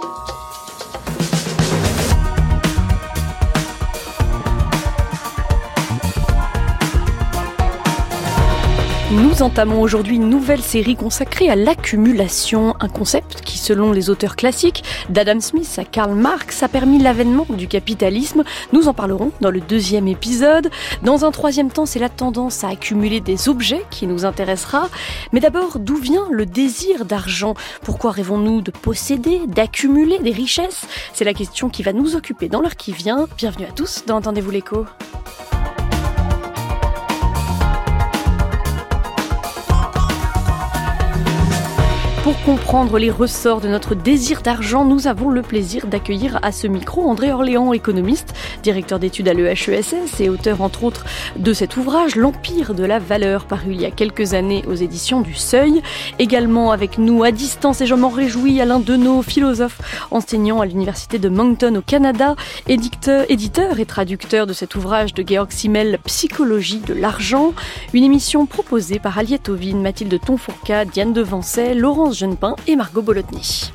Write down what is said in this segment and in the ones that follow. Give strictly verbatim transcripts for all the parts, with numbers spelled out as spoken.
Nous entamons aujourd'hui une nouvelle série consacrée à l'accumulation, un concept qui, selon les auteurs classiques, d'Adam Smith à Karl Marx, a permis l'avènement du capitalisme. Nous en parlerons dans le deuxième épisode. Dans un troisième temps, c'est la tendance à accumuler des objets qui nous intéressera. Mais d'abord, d'où vient le désir d'argent ? Pourquoi rêvons-nous de posséder, d'accumuler des richesses ? C'est la question qui va nous occuper dans l'heure qui vient. Bienvenue à tous dans Entendez-vous l'écho ? Pour comprendre les ressorts de notre désir d'argent, nous avons le plaisir d'accueillir à ce micro André Orléans, économiste, directeur d'études à l'E H E S S et auteur entre autres de cet ouvrage « L'Empire de la valeur » paru il y a quelques années aux éditions du Seuil. Également avec nous à distance, et je m'en réjouis, Alain Deneau, philosophe, enseignant à l'université de Moncton au Canada, éditeur, éditeur et traducteur de cet ouvrage de Georg Simmel « Psychologie de l'argent ». Une émission proposée par Aliette Ovine, Mathilde Tonfourcade, Diane Devancey, Laurence Jeunepin et Margot Bolotny.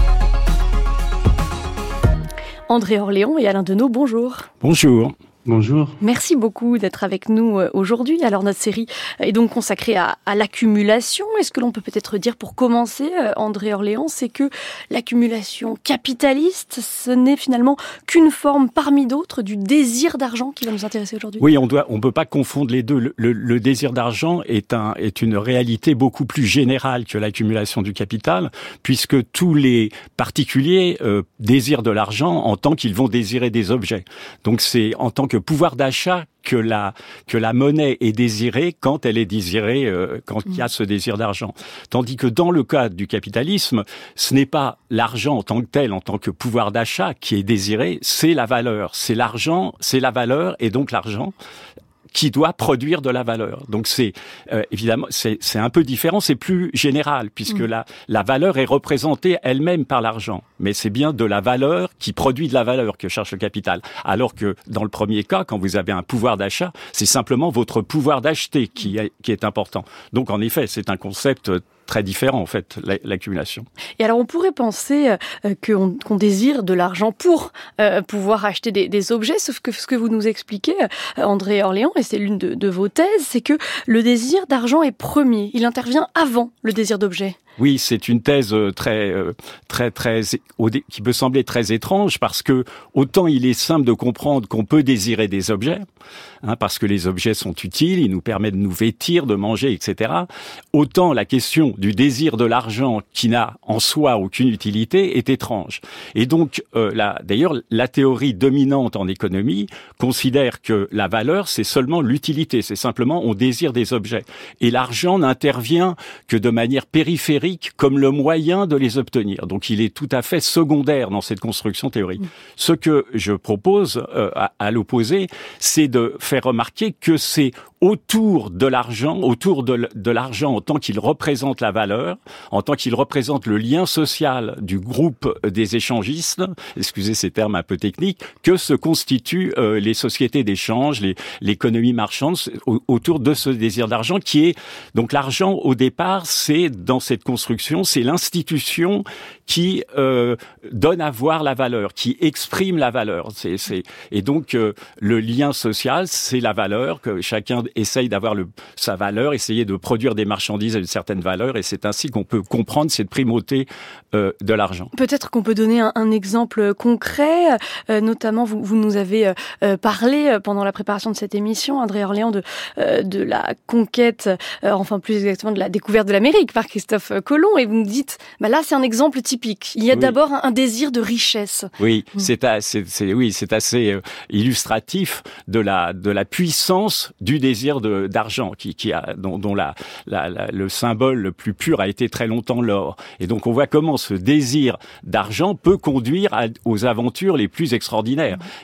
André Orléans et Alain Deneau, bonjour. Bonjour. Bonjour. Merci beaucoup d'être avec nous aujourd'hui. Alors notre série est donc consacrée à, à l'accumulation. Et ce que l'on peut peut-être dire pour commencer, André Orléans, c'est que l'accumulation capitaliste, ce n'est finalement qu'une forme parmi d'autres du désir d'argent qui va nous intéresser aujourd'hui. Oui, on doit, on peut pas confondre les deux. Le, le, le désir d'argent est un, est une réalité beaucoup plus générale que l'accumulation du capital, puisque tous les particuliers euh, désirent de l'argent en tant qu'ils vont désirer des objets. Donc c'est en tant que pouvoir d'achat que la que la monnaie est désirée quand elle est désirée euh, quand il y a ce désir d'argent. Tandis que dans le cas du capitalisme, ce n'est pas l'argent en tant que tel, en tant que pouvoir d'achat qui est désiré, c'est la valeur, c'est l'argent, c'est la valeur et donc l'argent qui doit produire de la valeur. Donc c'est euh, évidemment c'est c'est un peu différent, c'est plus général puisque mmh. la la valeur est représentée elle-même par l'argent, mais c'est bien de la valeur qui produit de la valeur que cherche le capital. Alors que dans le premier cas, quand vous avez un pouvoir d'achat, c'est simplement votre pouvoir d'acheter qui est qui est important. Donc en effet, c'est un concept très différent, en fait, l'accumulation. Et alors, on pourrait penser euh, qu'on, qu'on désire de l'argent pour euh, pouvoir acheter des, des objets, sauf que ce que vous nous expliquez, euh, André Orléans, et c'est l'une de, de vos thèses, c'est que le désir d'argent est premier. Il intervient avant le désir d'objet. Oui, c'est une thèse très, très, très, qui peut sembler très étrange parce que autant il est simple de comprendre qu'on peut désirer des objets, hein, parce que les objets sont utiles, ils nous permettent de nous vêtir, de manger, et cetera. Autant la question du désir de l'argent qui n'a en soi aucune utilité est étrange. Et donc, euh, la, d'ailleurs, la théorie dominante en économie considère que la valeur, c'est seulement l'utilité, c'est simplement on désire des objets. Et l'argent n'intervient que de manière périphérique comme le moyen de les obtenir. Donc il est tout à fait secondaire dans cette construction théorique. Mmh. Ce que je propose euh, à, à l'opposé, c'est de faire remarquer que c'est autour de l'argent, autour de, de l'argent en tant qu'il représente la valeur, en tant qu'il représente le lien social du groupe des échangistes, excusez ces termes un peu techniques, que se constituent euh, les sociétés d'échange, les, l'économie marchande, au, autour de ce désir d'argent qui est... Donc l'argent, au départ, c'est dans cette construction, c'est l'institution qui euh, donne à voir la valeur, qui exprime la valeur. C'est, c'est... Et donc, euh, le lien social, c'est la valeur, que chacun essaye d'avoir le, sa valeur, essayer de produire des marchandises à une certaine valeur, et c'est ainsi qu'on peut comprendre cette primauté euh, de l'argent. Peut-être qu'on peut donner un, un exemple concret, euh, notamment vous, vous nous avez euh, parlé pendant la préparation de cette émission, André Orléans, de, euh, de la conquête, euh, enfin plus exactement de la découverte de l'Amérique par Christophe Colomb, et vous nous dites, bah là c'est un exemple typique. Il y a oui. d'abord un, un désir de richesse. Oui, mmh. c'est, assez, c'est, oui, c'est assez euh, illustratif de la, de la puissance du désir De, d'argent, qui, qui a, dont, dont la, la, la, le symbole le plus pur a été très longtemps l'or. Et donc on voit comment ce désir d'argent peut conduire à, aux aventures les plus extraordinaires. Et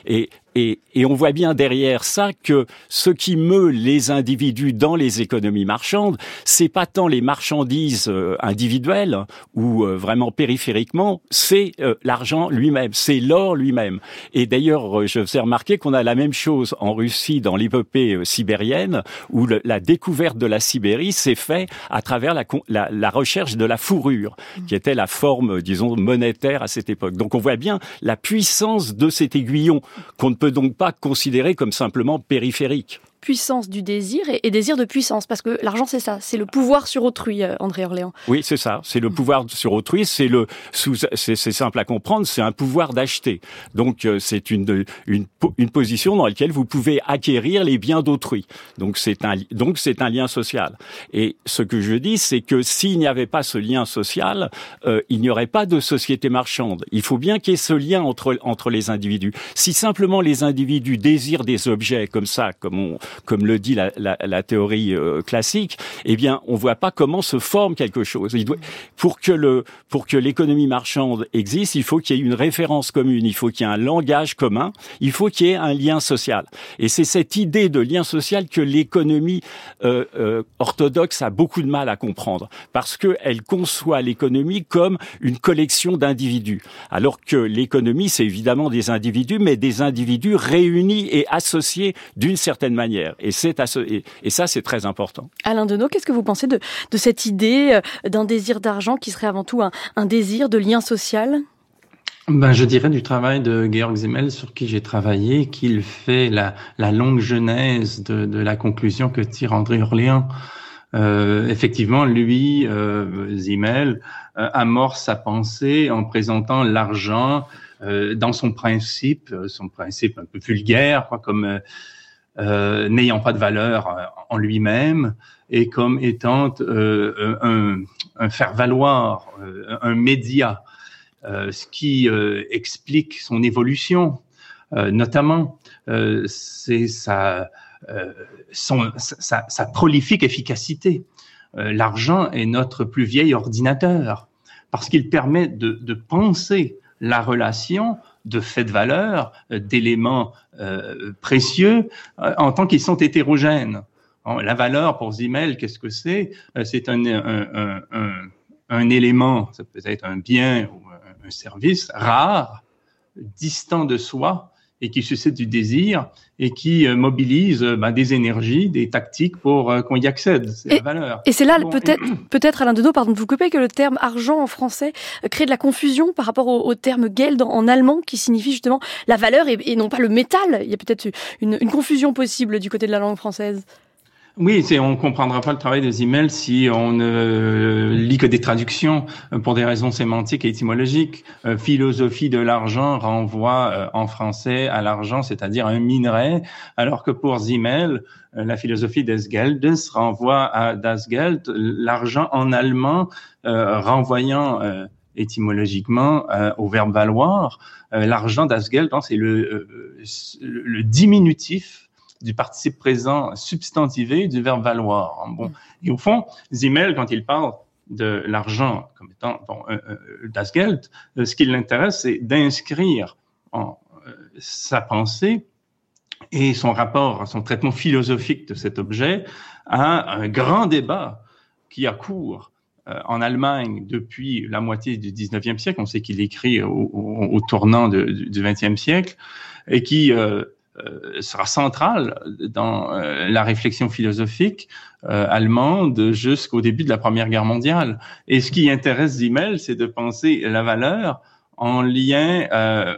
Et, et on voit bien derrière ça que ce qui meut les individus dans les économies marchandes, c'est pas tant les marchandises euh, individuelles ou euh, vraiment périphériquement, c'est euh, l'argent lui-même, c'est l'or lui-même. Et d'ailleurs, euh, je vous ai remarqué qu'on a la même chose en Russie dans l'épopée euh, sibérienne, où le, la découverte de la Sibérie s'est faite à travers la, la, la recherche de la fourrure, qui était la forme, disons, monétaire à cette époque. Donc on voit bien la puissance de cet aiguillon qu'on ne peut donc pas considérer comme simplement périphérique. Puissance du désir et, et désir de puissance, parce que l'argent c'est ça, c'est le pouvoir sur autrui, euh, André Orléans. Oui, c'est ça, c'est le pouvoir sur autrui, c'est le, c'est, c'est simple à comprendre, c'est un pouvoir d'acheter. Donc euh, c'est une, une une position dans laquelle vous pouvez acquérir les biens d'autrui. Donc c'est un donc c'est un lien social. Et ce que je dis, c'est que s'il n'y avait pas ce lien social, euh, il n'y aurait pas de société marchande. Il faut bien qu'il y ait ce lien entre entre les individus. Si simplement les individus désirent des objets comme ça, comme on comme le dit la, la, la théorie euh, classique, eh bien, on voit pas comment se forme quelque chose. Il doit, pour que le, pour que l'économie marchande existe, il faut qu'il y ait une référence commune, il faut qu'il y ait un langage commun, il faut qu'il y ait un lien social. Et c'est cette idée de lien social que l'économie euh, euh, orthodoxe a beaucoup de mal à comprendre, parce que elle conçoit l'économie comme une collection d'individus, alors que l'économie, c'est évidemment des individus, mais des individus réunis et associés d'une certaine manière. Et, c'est à ce, et, et ça, c'est très important. Alain Deneau, qu'est-ce que vous pensez de, de cette idée d'un désir d'argent qui serait avant tout un, un désir de lien social ? Ben, je dirais du travail de Georg Simmel, sur qui j'ai travaillé, qu'il fait la, la longue genèse de, de la conclusion que tire André Orléans. Euh, effectivement, lui, euh, Simmel, euh, amorce sa pensée en présentant l'argent euh, dans son principe, son principe un peu vulgaire, quoi, comme... Euh, Euh, n'ayant pas de valeur euh, en lui-même et comme étant euh, un, un faire-valoir, euh, un média, euh, ce qui euh, explique son évolution, euh, notamment euh, c'est sa, euh, son, sa, sa prolifique efficacité. Euh, l'argent est notre plus vieil ordinateur parce qu'il permet de, de penser la relation de faits de valeur, euh, d'éléments euh, précieux, euh, en tant qu'ils sont hétérogènes. La valeur, pour Simmel, qu'est-ce que c'est ? euh, C'est un, un, un, un, un élément, ça peut être un bien ou un, un service rare, distant de soi, et qui suscite du désir et qui euh, mobilise euh, ben, des énergies, des tactiques pour euh, qu'on y accède. C'est et, la valeur. Et c'est là, bon. peut-être, peut-être Alain Deneau, pardon de vous couper, que le terme argent en français crée de la confusion par rapport au, au terme Geld en, en allemand, qui signifie justement la valeur et, et non pas le métal. Il y a peut-être une, une confusion possible du côté de la langue française. Oui, c'est, on comprendra pas le travail de Simmel si on ne lit que des traductions pour des raisons sémantiques et étymologiques. Euh, philosophie de l'argent renvoie euh, en français à l'argent, c'est-à-dire un minerai, alors que pour Simmel, euh, la philosophie des Geldes renvoie à das Geld, l'argent en allemand, euh, renvoyant euh, étymologiquement euh, au verbe valoir. Euh, l'argent, das Geld, hein, c'est le, euh, le diminutif du participe présent substantivé du verbe valoir. Bon. Et au fond, Simmel, quand il parle de l'argent comme étant bon, euh, euh, das Geld, euh, ce qui l'intéresse, c'est d'inscrire en, euh, sa pensée et son rapport, son traitement philosophique de cet objet à un grand débat qui a cours euh, en Allemagne depuis la moitié du dix-neuvième siècle. On sait qu'il écrit au, au, au tournant de, du vingtième siècle et qui... Euh, Euh, sera centrale dans euh, la réflexion philosophique euh, allemande jusqu'au début de la Première Guerre mondiale. Et ce qui intéresse Simmel, c'est de penser la valeur en lien, euh,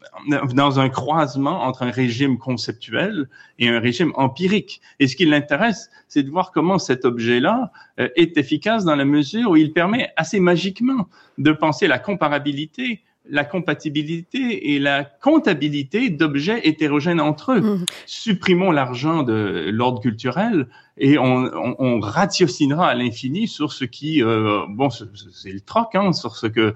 dans un croisement entre un régime conceptuel et un régime empirique. Et ce qui l'intéresse, c'est de voir comment cet objet-là euh, est efficace dans la mesure où il permet assez magiquement de penser la comparabilité, la compatibilité et la comptabilité d'objets hétérogènes entre eux. Mmh. Supprimons l'argent de l'ordre culturel et on, on, on ratiocinera à l'infini sur ce qui, euh, bon, c'est le troc, hein, sur ce que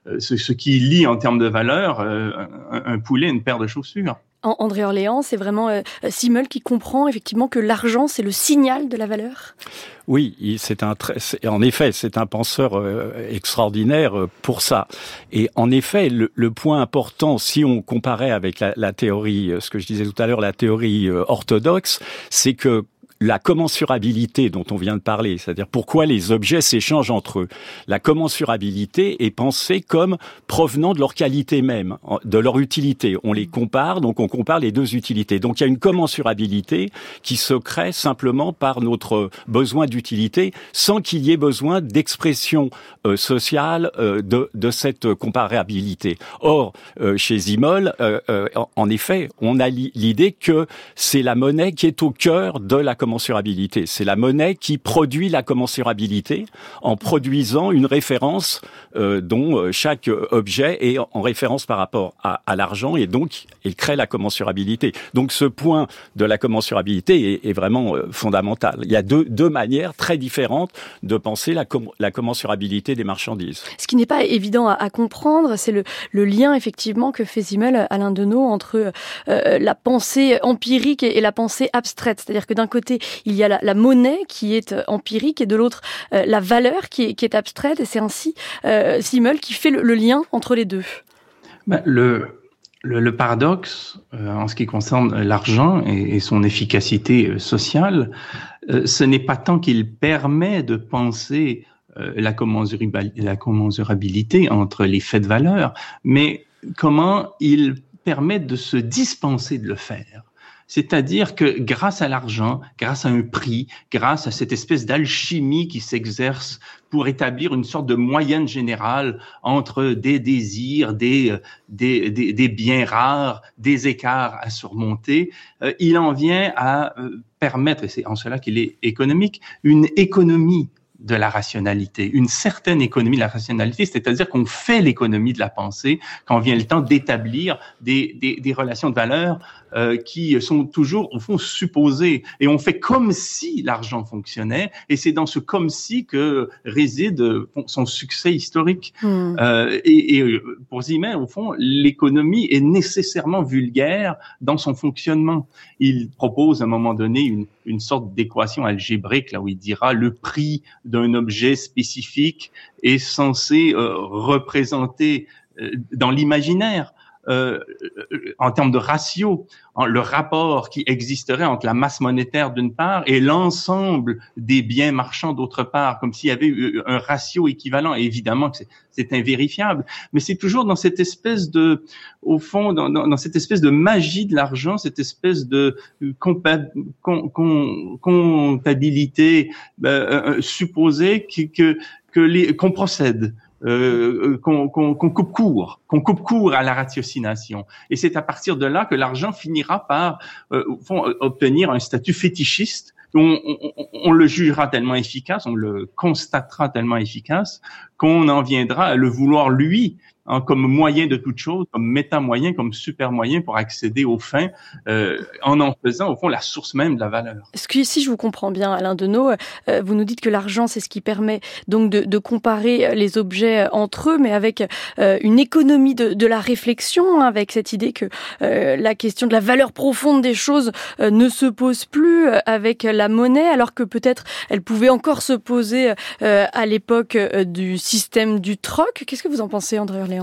ce, ce qui lie en termes de valeur euh, un, un poulet, une paire de chaussures. André Orléans, c'est vraiment euh, Simmel qui comprend effectivement que l'argent, c'est le signal de la valeur. Oui, c'est un très, c'est, en effet, c'est un penseur euh, extraordinaire euh, pour ça. Et en effet, le, le point important, si on comparait avec la, la théorie, euh, ce que je disais tout à l'heure, la théorie euh, orthodoxe, c'est que la commensurabilité dont on vient de parler, c'est-à-dire pourquoi les objets s'échangent entre eux. La commensurabilité est pensée comme provenant de leur qualité même, de leur utilité. On les compare, donc on compare les deux utilités. Donc il y a une commensurabilité qui se crée simplement par notre besoin d'utilité, sans qu'il y ait besoin d'expression euh, sociale euh, de, de cette comparabilité. Or, euh, chez Simmel, euh, euh, en, en effet, on a l'idée que c'est la monnaie qui est au cœur de la commensurabilité. C'est la monnaie qui produit la commensurabilité en produisant une référence euh, dont chaque objet est en référence par rapport à, à l'argent et donc il crée la commensurabilité. Donc ce point de la commensurabilité est, est vraiment euh, fondamental. Il y a deux, deux manières très différentes de penser la, com- la commensurabilité des marchandises. Ce qui n'est pas évident à, à comprendre, c'est le, le lien effectivement que fait Simmel, Alain Deneau, entre euh, la pensée empirique et, et la pensée abstraite. C'est-à-dire que d'un côté, il y a la, la monnaie qui est empirique et de l'autre, euh, la valeur qui est, qui est abstraite. Et c'est ainsi euh, Simmel qui fait le, le lien entre les deux. Ben, le, le, le paradoxe euh, en ce qui concerne l'argent et, et son efficacité sociale, euh, ce n'est pas tant qu'il permet de penser euh, la, commensurabilité, la commensurabilité entre les faits de valeur, mais comment il permet de se dispenser de le faire. C'est-à-dire que grâce à l'argent, grâce à un prix, grâce à cette espèce d'alchimie qui s'exerce pour établir une sorte de moyenne générale entre des désirs, des, des, des, des biens rares, des écarts à surmonter, euh, il en vient à euh, permettre, et c'est en cela qu'il est économique, une économie de la rationalité, une certaine économie de la rationalité, c'est-à-dire qu'on fait l'économie de la pensée quand vient le temps d'établir des, des, des relations de valeur euh, qui sont toujours, au fond, supposées. Et on fait comme si l'argent fonctionnait, et c'est dans ce comme si que réside son succès historique. Mmh. Euh, et, et pour Simmel, au fond, l'économie est nécessairement vulgaire dans son fonctionnement. Il propose à un moment donné une, une sorte d'équation algébrique, là où il dira le prix d'un objet spécifique est censé euh, représenter euh, dans l'imaginaire, euh, en termes de ratio, en, le rapport qui existerait entre la masse monétaire d'une part et l'ensemble des biens marchands d'autre part, comme s'il y avait eu un ratio équivalent. Et évidemment que c'est, c'est invérifiable, mais c'est toujours dans cette espèce de, au fond, dans, dans, dans cette espèce de magie de l'argent, cette espèce de compa- com, com, comptabilité euh, supposée que, que, que les, qu'on procède. Euh, qu'on, qu'on, qu'on coupe court, qu'on coupe court à la ratiocination. Et c'est à partir de là que l'argent finira par euh, font, obtenir un statut fétichiste. On, on, on le jugera tellement efficace, on le constatera tellement efficace qu'on en viendra à le vouloir lui, hein, comme moyen de toute chose, comme méta-moyen, comme super-moyen pour accéder aux fins, euh, en en faisant, au fond, la source même de la valeur. Est-ce que, si je vous comprends bien, Alain Deneau, euh, vous nous dites que l'argent, c'est ce qui permet donc de, de comparer les objets entre eux, mais avec euh, une économie de, de la réflexion, hein, avec cette idée que euh, la question de la valeur profonde des choses euh, ne se pose plus avec la monnaie, alors que peut-être elle pouvait encore se poser euh, à l'époque euh, du système du troc. Qu'est-ce que vous en pensez, André Orléans ?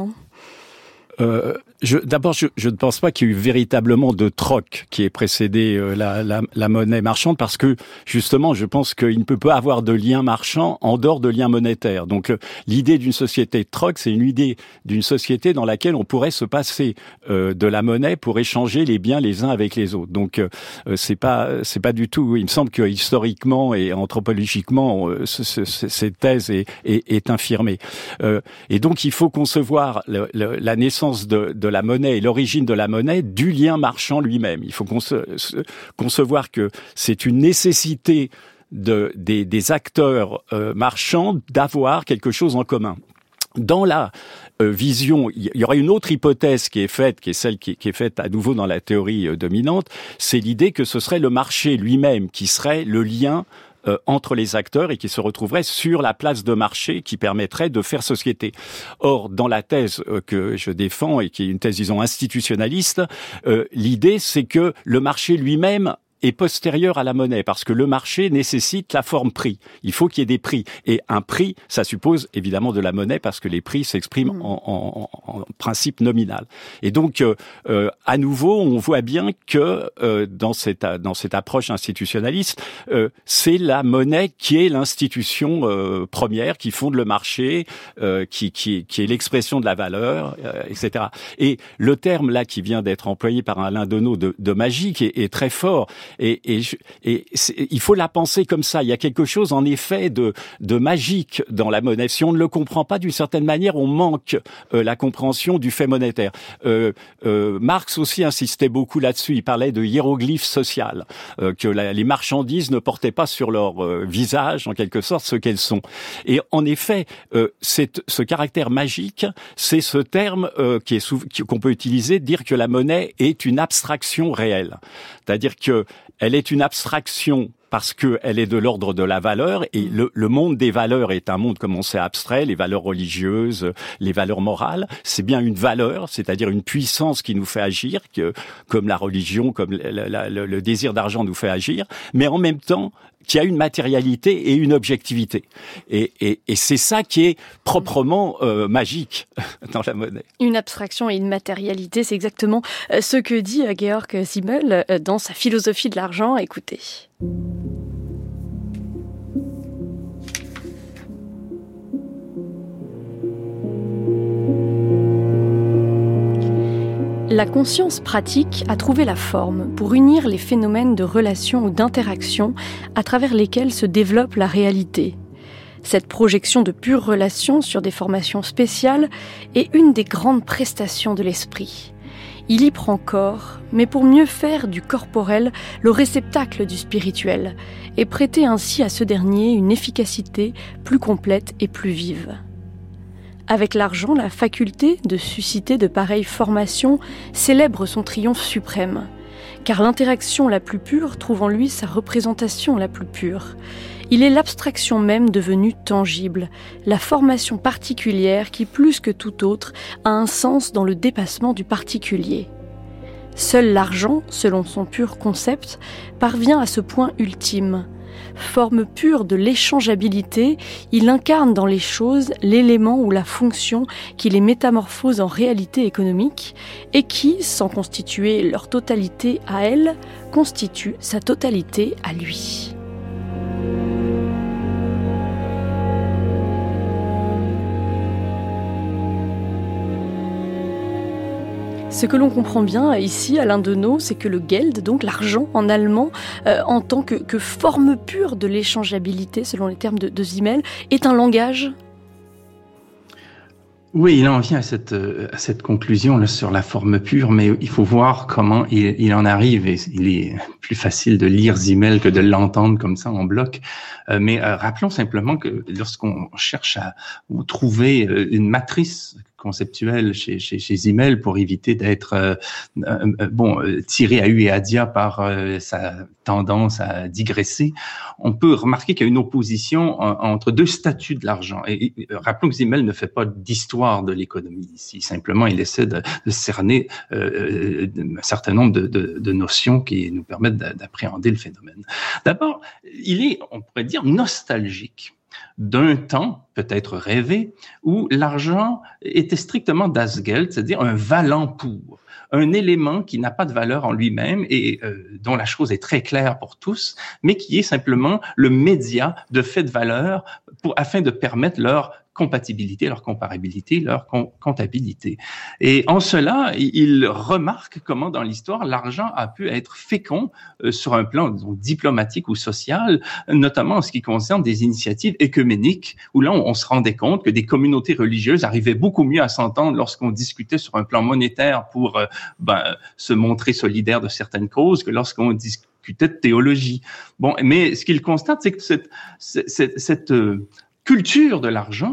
Euh, je, d'abord, je, je ne pense pas qu'il y ait eu véritablement de troc qui ait précédé euh, la, la, la monnaie marchande, parce que justement, je pense qu'il ne peut pas avoir de lien marchand en dehors de lien monétaire. Donc, euh, l'idée d'une société de troc, c'est une idée d'une société dans laquelle on pourrait se passer euh, de la monnaie pour échanger les biens les uns avec les autres. Donc, euh, c'est pas, c'est pas du tout. Il me semble que historiquement et anthropologiquement, euh, ce, ce, cette thèse est, est, est infirmée. Euh, et donc, il faut concevoir le, le, la naissance De, de la monnaie et l'origine de la monnaie du lien marchand lui-même. Il faut conce, concevoir que c'est une nécessité de, des, des acteurs euh, marchands d'avoir quelque chose en commun. Dans la euh, vision, il y aurait une autre hypothèse qui est faite, qui est celle qui, qui est faite à nouveau dans la théorie euh, dominante, c'est l'idée que ce serait le marché lui-même qui serait le lien euh, entre les acteurs et qui se retrouveraient sur la place de marché qui permettrait de faire société. Or, dans la thèse euh, que je défends et qui est une thèse, disons, institutionnaliste, euh, l'idée, c'est que le marché lui-même est postérieur à la monnaie, parce que le marché nécessite la forme prix. Il faut qu'il y ait des prix. Et un prix, ça suppose évidemment de la monnaie, parce que les prix s'expriment mmh. en, en, en principe nominal. Et donc, euh, euh, à nouveau, on voit bien que euh, dans cette dans cette approche institutionnaliste, euh, c'est la monnaie qui est l'institution euh, première, qui fonde le marché, euh, qui, qui, qui est l'expression de la valeur, euh, et cetera. Et le terme là qui vient d'être employé par Alain Deneau de, de magique est, est très fort. Et, et, et il faut la penser comme ça. Il y a quelque chose, en effet, de, de magique dans la monnaie. Si on ne le comprend pas d'une certaine manière, on manque euh, la compréhension du fait monétaire. Euh, euh, Marx aussi insistait beaucoup là-dessus. Il parlait de hiéroglyphe social, euh, que la, les marchandises ne portaient pas sur leur euh, visage, en quelque sorte, ce qu'elles sont. Et en effet, euh, c'est, ce caractère magique, c'est ce terme euh, qui est sou- qu'on peut utiliser, dire que la monnaie est une abstraction réelle. C'est-à-dire que elle est une abstraction parce qu'elle est de l'ordre de la valeur, et le, le monde des valeurs est un monde, comme on sait, abstrait, les valeurs religieuses, les valeurs morales, c'est bien une valeur, c'est-à-dire une puissance qui nous fait agir, que, comme la religion, comme la, la, le, le désir d'argent nous fait agir, mais en même temps, qui a une matérialité et une objectivité. Et, et, et c'est ça qui est proprement euh, magique dans la monnaie. Une abstraction et une matérialité, c'est exactement ce que dit Georg Simmel dans sa philosophie de l'argent. Écoutez. La conscience pratique a trouvé la forme pour unir les phénomènes de relation ou d'interaction à travers lesquels se développe la réalité. Cette projection de pure relation sur des formations spéciales est une des grandes prestations de l'esprit. Il y prend corps, mais pour mieux faire du corporel le réceptacle du spirituel, et prêter ainsi à ce dernier une efficacité plus complète et plus vive. Avec l'argent, la faculté de susciter de pareilles formations célèbre son triomphe suprême, car l'interaction la plus pure trouve en lui sa représentation la plus pure. Il est l'abstraction même devenue tangible, la formation particulière qui, plus que tout autre, a un sens dans le dépassement du particulier. Seul l'argent, selon son pur concept, parvient à ce point ultime. Forme pure de l'échangeabilité, il incarne dans les choses l'élément ou la fonction qui les métamorphose en réalité économique et qui, sans constituer leur totalité à elle, constitue sa totalité à lui. Ce que l'on comprend bien ici, Alain Deneau, c'est que le Geld, donc l'argent en allemand, euh, en tant que, que forme pure de l'échangeabilité, selon les termes de, de Simmel, est un langage. Oui, il en vient à cette, à cette conclusion là, sur la forme pure, mais il faut voir comment il, il en arrive. Et il est plus facile de lire Simmel que de l'entendre comme ça en bloc. Euh, mais euh, rappelons simplement que lorsqu'on cherche à trouver une matrice conceptuelle chez, chez, chez Simmel pour éviter d'être euh, euh, bon tiré à hu et à dia par euh, sa tendance à digresser, on peut remarquer qu'il y a une opposition en, entre deux statuts de l'argent. Et, et rappelons que Simmel ne fait pas d'histoire de l'économie ici. Simplement, il essaie de, de cerner euh, un certain nombre de, de, de notions qui nous permettent d'appréhender le phénomène. D'abord, il est, on pourrait dire, nostalgique d'un temps, peut-être rêvé, où l'argent était strictement das Geld, c'est-à-dire un valant pour, un élément qui n'a pas de valeur en lui-même et euh, dont la chose est très claire pour tous, mais qui est simplement le média de fait de valeur pour, afin de permettre leur compatibilité, leur comparabilité, leur com- comptabilité. Et en cela, il remarque comment dans l'histoire, l'argent a pu être fécond euh, sur un plan disons, diplomatique ou social, notamment en ce qui concerne des initiatives œcuméniques, où là, on, on se rendait compte que des communautés religieuses arrivaient beaucoup mieux à s'entendre lorsqu'on discutait sur un plan monétaire pour euh, ben, se montrer solidaire de certaines causes que lorsqu'on discutait de théologie. Bon, mais ce qu'il constate, c'est que cette, cette, cette euh, culture de l'argent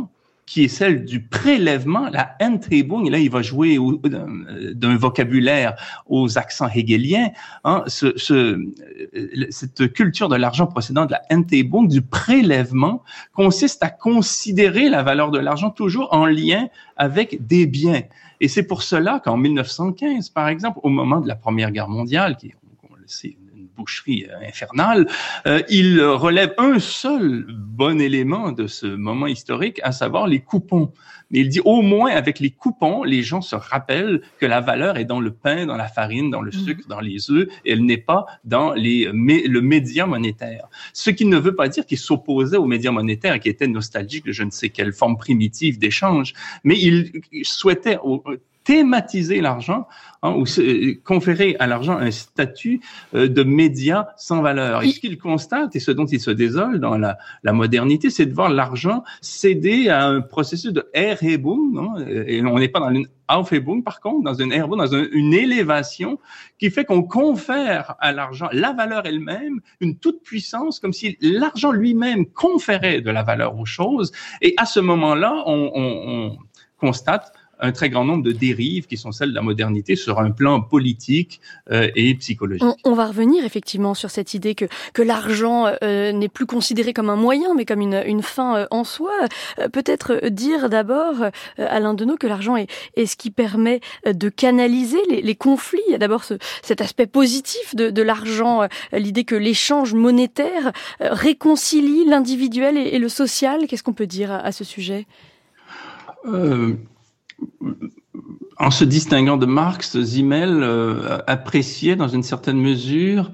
qui est celle du prélèvement, la Enthebung, et là il va jouer au, d'un vocabulaire aux accents hegeliens, hein, ce, ce, cette culture de l'argent procédant de la Enthebung, du prélèvement, consiste à considérer la valeur de l'argent toujours en lien avec des biens. Et c'est pour cela qu'en mille neuf cent quinze, par exemple, au moment de la Première Guerre mondiale, qui est, on le sait, boucherie infernale, euh, il relève un seul bon élément de ce moment historique, à savoir les coupons. Mais il dit au moins avec les coupons, les gens se rappellent que la valeur est dans le pain, dans la farine, dans le sucre, dans les œufs, et elle n'est pas dans les, mais, le média monétaire. Ce qui ne veut pas dire qu'il s'opposait au média monétaire, qui était nostalgique de je ne sais quelle forme primitive d'échange, mais il souhaitait au, thématiser l'argent, hein, ou conférer à l'argent un statut euh, de média sans valeur. Et ce qu'il constate, et ce dont il se désole dans la, la modernité, c'est de voir l'argent céder à un processus de Erhebung, hein, et on n'est pas dans une Aufhebung, par contre, dans une Erhebung, dans un, une élévation qui fait qu'on confère à l'argent la valeur elle-même, une toute puissance, comme si l'argent lui-même conférait de la valeur aux choses. Et à ce moment-là, on, on, on constate un très grand nombre de dérives qui sont celles de la modernité sur un plan politique euh, et psychologique. On, on va revenir effectivement sur cette idée que, que l'argent euh, n'est plus considéré comme un moyen, mais comme une, une fin euh, en soi. Euh, peut-être dire d'abord, euh, Alain Deneau, que l'argent est, est ce qui permet euh, de canaliser les, les conflits. Il y a d'abord ce, cet aspect positif de, de l'argent, euh, l'idée que l'échange monétaire euh, réconcilie l'individuel et, et le social. Qu'est-ce qu'on peut dire à, à ce sujet ? euh... En se distinguant de Marx, Simmel euh, appréciait dans une certaine mesure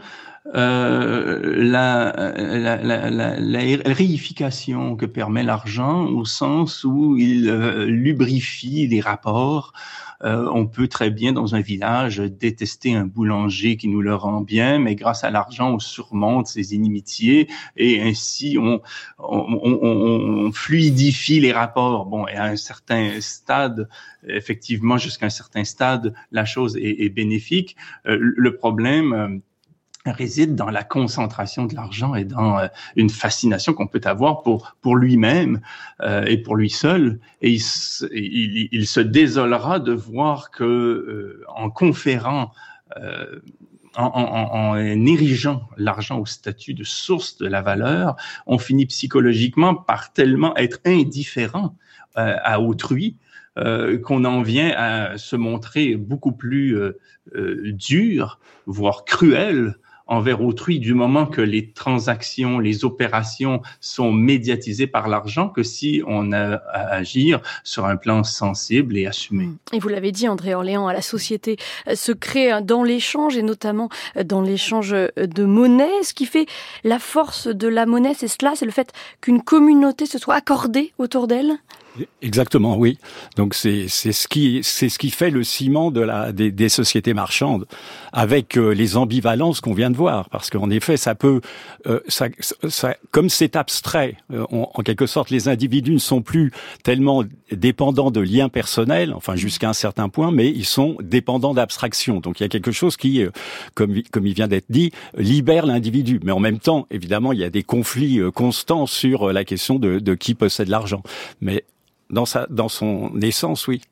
euh, la, la, la, la, la réification que permet l'argent, au sens où il euh, lubrifie les rapports. Euh, on peut très bien, dans un village, détester un boulanger qui nous le rend bien, mais grâce à l'argent, on surmonte ses inimitiés et ainsi on, on, on, on fluidifie les rapports. Bon, et à un certain stade, effectivement, jusqu'à un certain stade, la chose est, est bénéfique. Euh, le problème euh, réside dans la concentration de l'argent et dans euh, une fascination qu'on peut avoir pour pour lui-même euh, et pour lui seul. Et il, il, il se désolera de voir que euh, en conférant, euh, en, en, en érigeant l'argent au statut de source de la valeur, on finit psychologiquement par tellement être indifférent euh, à autrui euh, qu'on en vient à se montrer beaucoup plus euh, euh, dur, voire cruel envers autrui, du moment que les transactions, les opérations sont médiatisées par l'argent, que si on a à agir sur un plan sensible et assumé. Et vous l'avez dit, André Orléans, la société se crée dans l'échange, et notamment dans l'échange de monnaie. Ce qui fait la force de la monnaie, c'est cela, c'est le fait qu'une communauté se soit accordée autour d'elle. Exactement, oui. Donc c'est c'est ce qui c'est ce qui fait le ciment de la des, des sociétés marchandes, avec euh, les ambivalences qu'on vient de voir, parce qu'en effet ça peut euh, ça, ça comme c'est abstrait, euh, on, en quelque sorte les individus ne sont plus tellement dépendants de liens personnels, enfin jusqu'à un certain point, mais ils sont dépendants d'abstraction. Donc il y a quelque chose qui, euh, comme comme il vient d'être dit, libère l'individu. Mais en même temps, évidemment, il y a des conflits euh, constants sur euh, la question de, de qui possède l'argent. Mais Dans sa, dans son essence, oui.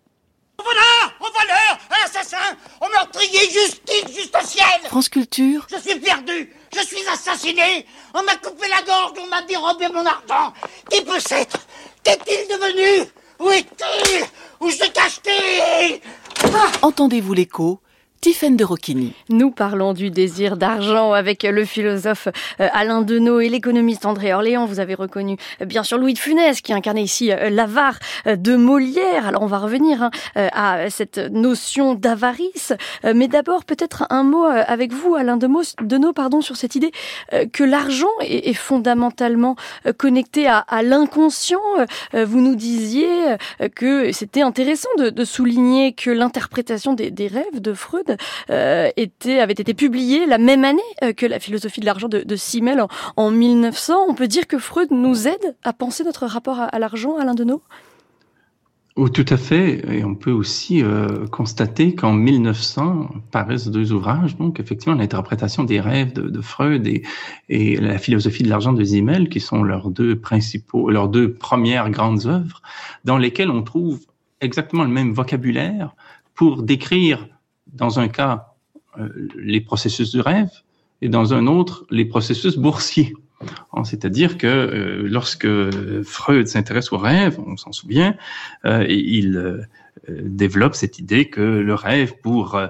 Au voleur, au voleur, un assassin, au meurtrier, justice, justicienne. France Culture. Je suis perdu, je suis assassiné, on m'a coupé la gorge, on m'a dérobé mon argent. Qui peut s'être? Qu'est-il devenu? Où est-il? Où se cache-t-il? Ah. Entendez-vous l'écho? Tiffaine de Rocchini. Nous parlons du désir d'argent avec le philosophe Alain Deneau et l'économiste André Orléans. Vous avez reconnu bien sûr Louis de Funès qui incarnait ici l'avare de Molière. Alors on va revenir hein, à cette notion d'avarice. Mais d'abord peut-être un mot avec vous Alain Deneau pardon, sur cette idée que l'argent est, est fondamentalement connecté à, à l'inconscient. Vous nous disiez que c'était intéressant de, de souligner que l'interprétation des, des rêves de Freud Euh, était, avait été publié la même année euh, que la philosophie de l'argent de, de Simmel en, en mille neuf cents. On peut dire que Freud nous aide à penser notre rapport à, à l'argent, Alain Deneau ? Oh, tout à fait. Et on peut aussi euh, constater qu'en mille neuf cents paraissent deux ouvrages, donc effectivement l'interprétation des rêves de, de Freud et, et la philosophie de l'argent de Simmel, qui sont leurs deux principaux, leurs deux premières grandes œuvres, dans lesquelles on trouve exactement le même vocabulaire pour décrire, dans un cas, euh, les processus du rêve et dans un autre, les processus boursiers. C'est-à-dire que euh, lorsque Freud s'intéresse au rêve, on s'en souvient, euh, il euh, développe cette idée que le rêve, pour euh,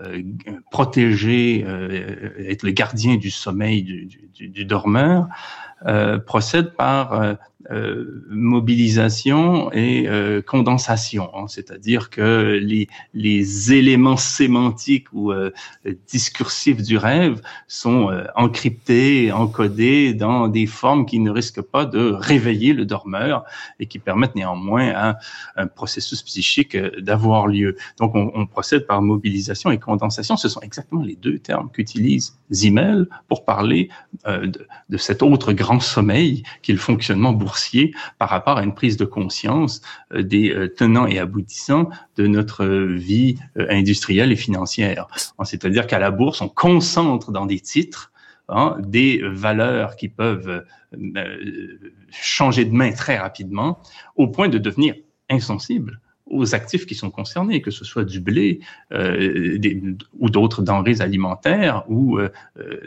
protéger, euh, être le gardien du sommeil du, du, du dormeur, euh, procède par euh, euh, mobilisation et euh, condensation, hein, c'est-à-dire que les, les éléments sémantiques ou euh, discursifs du rêve sont euh, encryptés, encodés dans des formes qui ne risquent pas de réveiller le dormeur et qui permettent néanmoins à un processus psychique d'avoir lieu. Donc, on, on procède par mobilisation et condensation. Ce sont exactement les deux termes qu'utilise Simmel pour parler euh, de, de cet autre grand sommeil qui est le fonctionnement boursier par rapport à une prise de conscience euh, des euh, tenants et aboutissants de notre vie euh, industrielle et financière. C'est-à-dire qu'à la bourse, on concentre dans des titres hein, des valeurs qui peuvent euh, changer de main très rapidement au point de devenir insensibles aux actifs qui sont concernés, que ce soit du blé euh, des, ou d'autres denrées alimentaires ou euh,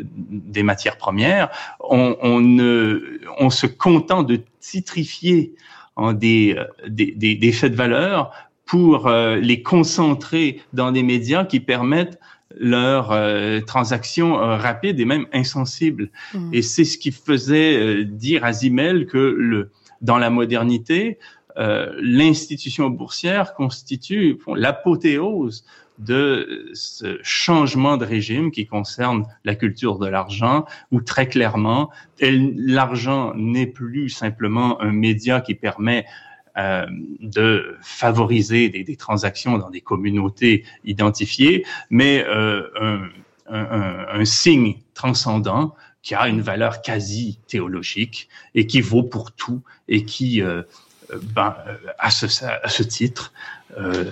des matières premières. On, on, euh, on se contente de titrifier en des, des, des, des faits de valeur pour euh, les concentrer dans des médias qui permettent leur euh, transaction euh, rapide et même insensible. Mmh. Et c'est ce qui faisait euh, dire à Simmel que le, dans la modernité, Euh, l'institution boursière constitue bon, l'apothéose de ce changement de régime qui concerne la culture de l'argent, où très clairement, elle, l'argent n'est plus simplement un média qui permet euh, de favoriser des, des transactions dans des communautés identifiées, mais euh, un, un, un signe transcendant qui a une valeur quasi théologique et qui vaut pour tout et qui euh, Ben, à ce, à ce titre, euh,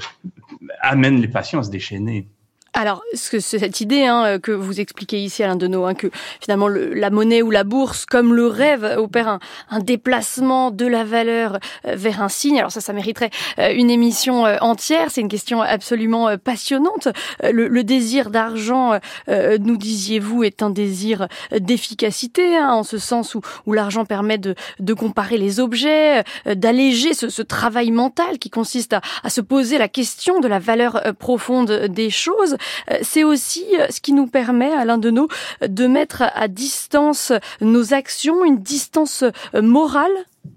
amène les patients à se déchaîner. Alors, c'est cette idée hein, que vous expliquez ici, Alain Deneau, hein, que finalement le, la monnaie ou la bourse, comme le rêve, opère un, un déplacement de la valeur vers un signe. Alors ça, ça mériterait une émission entière. C'est une question absolument passionnante. Le, le désir d'argent, euh, nous disiez-vous, est un désir d'efficacité, hein, en ce sens où, où l'argent permet de, de comparer les objets, d'alléger ce, ce travail mental qui consiste à, à se poser la question de la valeur profonde des choses. C'est aussi ce qui nous permet, Alain Deneau, de mettre à distance nos actions, une distance morale.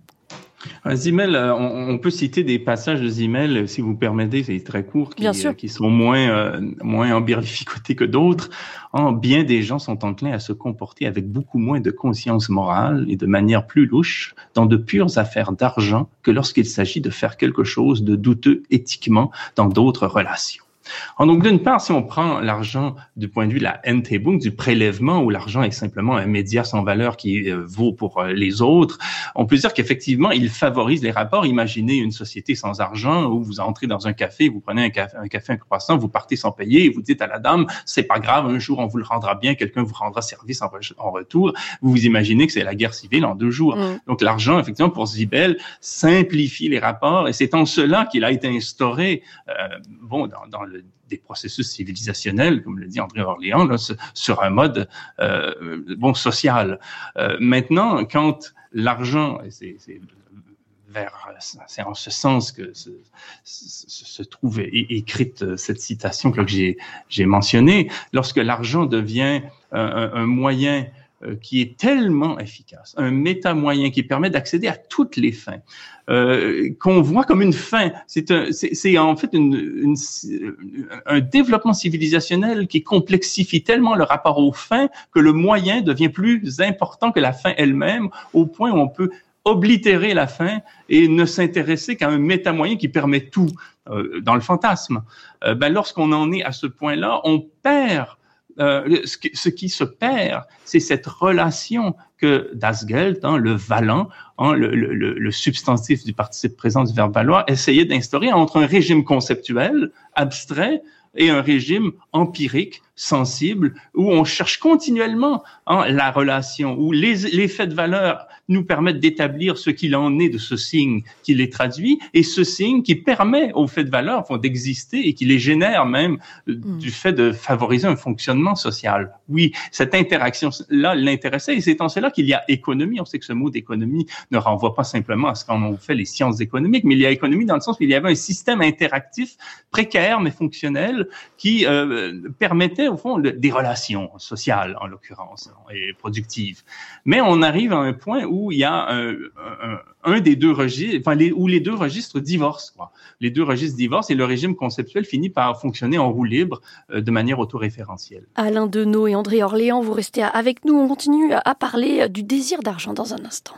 Simmel, on, on peut citer des passages de Simmel, si vous permettez, c'est très court, qui, qui sont moins, euh, moins embirlificotés que d'autres. Hein, bien des gens sont enclins à se comporter avec beaucoup moins de conscience morale et de manière plus louche dans de pures affaires d'argent que lorsqu'il s'agit de faire quelque chose de douteux éthiquement dans d'autres relations. Donc, d'une part, si on prend l'argent du point de vue de la Enthebung, du prélèvement, où l'argent est simplement un média sans valeur qui euh, vaut pour euh, les autres, on peut dire qu'effectivement, il favorise les rapports. Imaginez une société sans argent où vous entrez dans un café, vous prenez un café, un café, un croissant, vous partez sans payer et vous dites à la dame, c'est pas grave, un jour on vous le rendra bien, quelqu'un vous rendra service en, re- en retour. Vous vous imaginez que c'est la guerre civile en deux jours. Mmh. Donc, l'argent, effectivement, pour Simmel, simplifie les rapports et c'est en cela qu'il a été instauré, euh, bon, dans, dans le des processus civilisationnels, comme le dit André Orléans, là, sur un mode euh, bon social. Euh, maintenant, quand l'argent, c'est, c'est vers, c'est en ce sens que se, se, se trouve écrite cette citation que j'ai, j'ai mentionnée, lorsque l'argent devient un, un, un moyen qui est tellement efficace, un méta-moyen qui permet d'accéder à toutes les fins, euh, qu'on voit comme une fin. C'est, un, c'est, c'est en fait une, une, un développement civilisationnel qui complexifie tellement le rapport aux fins que le moyen devient plus important que la fin elle-même, au point où on peut oblitérer la fin et ne s'intéresser qu'à un méta-moyen qui permet tout euh, dans le fantasme. Euh, ben, lorsqu'on en est à ce point-là, on perd euh, ce, qui, ce qui se perd, c'est cette relation que Das Geld, hein, le valant, hein, le, le, le substantif du participe présent du verbe valoir, essayait d'instaurer entre un régime conceptuel, abstrait, et un régime empirique, sensible, où on cherche continuellement hein, la relation, où les, les faits de valeur nous permettent d'établir ce qu'il en est de ce signe qui les traduit, et ce signe qui permet aux faits de valeur enfin, d'exister et qui les génère même mmh. du fait de favoriser un fonctionnement social. Oui, cette interaction-là l'intéressait, et c'est en cela qu'il y a économie. On sait que ce mot d'économie ne renvoie pas simplement à ce qu'en ont fait les sciences économiques, mais il y a économie dans le sens où il y avait un système interactif précaire mais fonctionnel qui euh, permettait au fond le, des relations sociales en l'occurrence et productives. Mais on arrive à un point où il y a un, un, un des deux registres, enfin les, où les deux registres divorcent, quoi. Les deux registres divorcent et le régime conceptuel finit par fonctionner en roue libre euh, de manière autoréférentielle. Alain Deneau et André Orléans, vous restez avec nous. On continue à parler du désir d'argent dans un instant.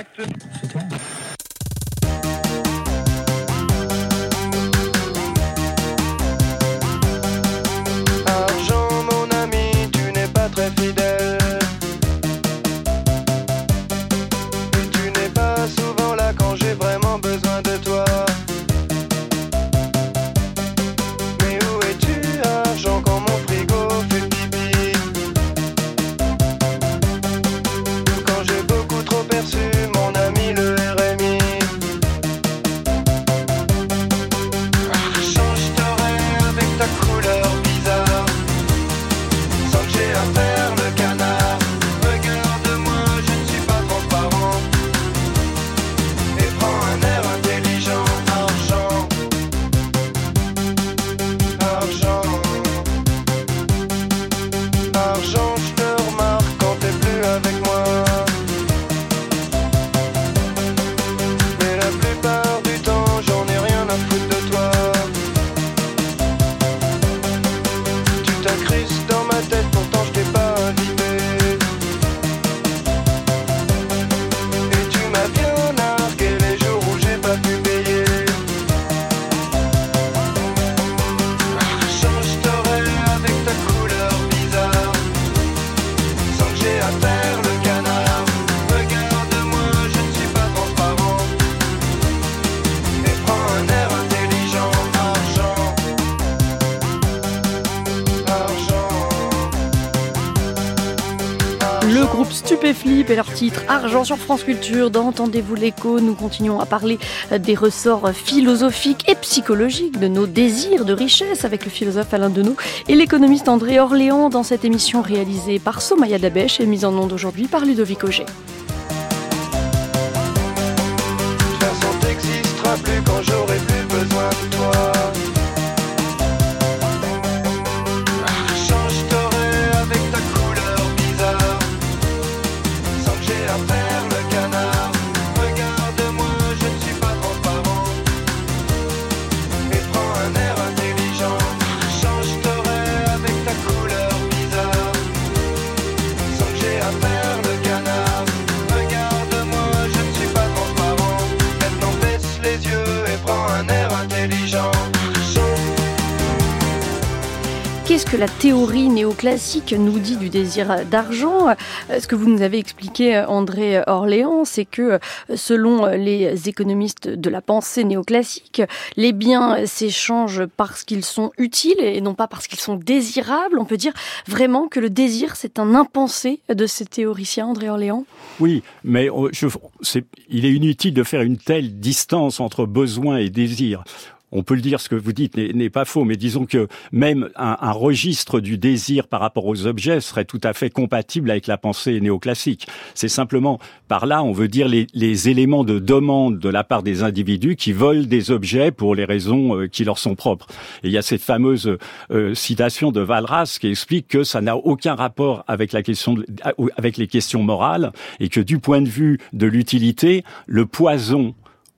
Le groupe Stupéflip et leur titre Argent sur France Culture. Dans Entendez-vous l'écho, nous continuons à parler des ressorts philosophiques et psychologiques de nos désirs de richesse avec le philosophe Alain Deneau et l'économiste André Orléans dans cette émission réalisée par Somaya Dabèche et mise en onde aujourd'hui par Ludovic Auger. De toute façon, t'existeras plus quand j'aurai plus besoin de toi. Qu'est-ce que la théorie néoclassique nous dit du désir d'argent ? Ce que vous nous avez expliqué, André Orléans, c'est que selon les économistes de la pensée néoclassique, les biens s'échangent parce qu'ils sont utiles et non pas parce qu'ils sont désirables. On peut dire vraiment que le désir, c'est un impensé de ces théoriciens, André Orléans ? Oui, mais je, c'est, il est inutile de faire une telle distance entre besoin et désir. On peut le dire, ce que vous dites n'est, n'est pas faux, mais disons que même un, un registre du désir par rapport aux objets serait tout à fait compatible avec la pensée néoclassique. C'est simplement, par là, on veut dire les, les éléments de demande de la part des individus qui veulent des objets pour les raisons euh, qui leur sont propres. Et il y a cette fameuse euh, citation de Walras qui explique que ça n'a aucun rapport avec la question, de, avec les questions morales, et que du point de vue de l'utilité, le poison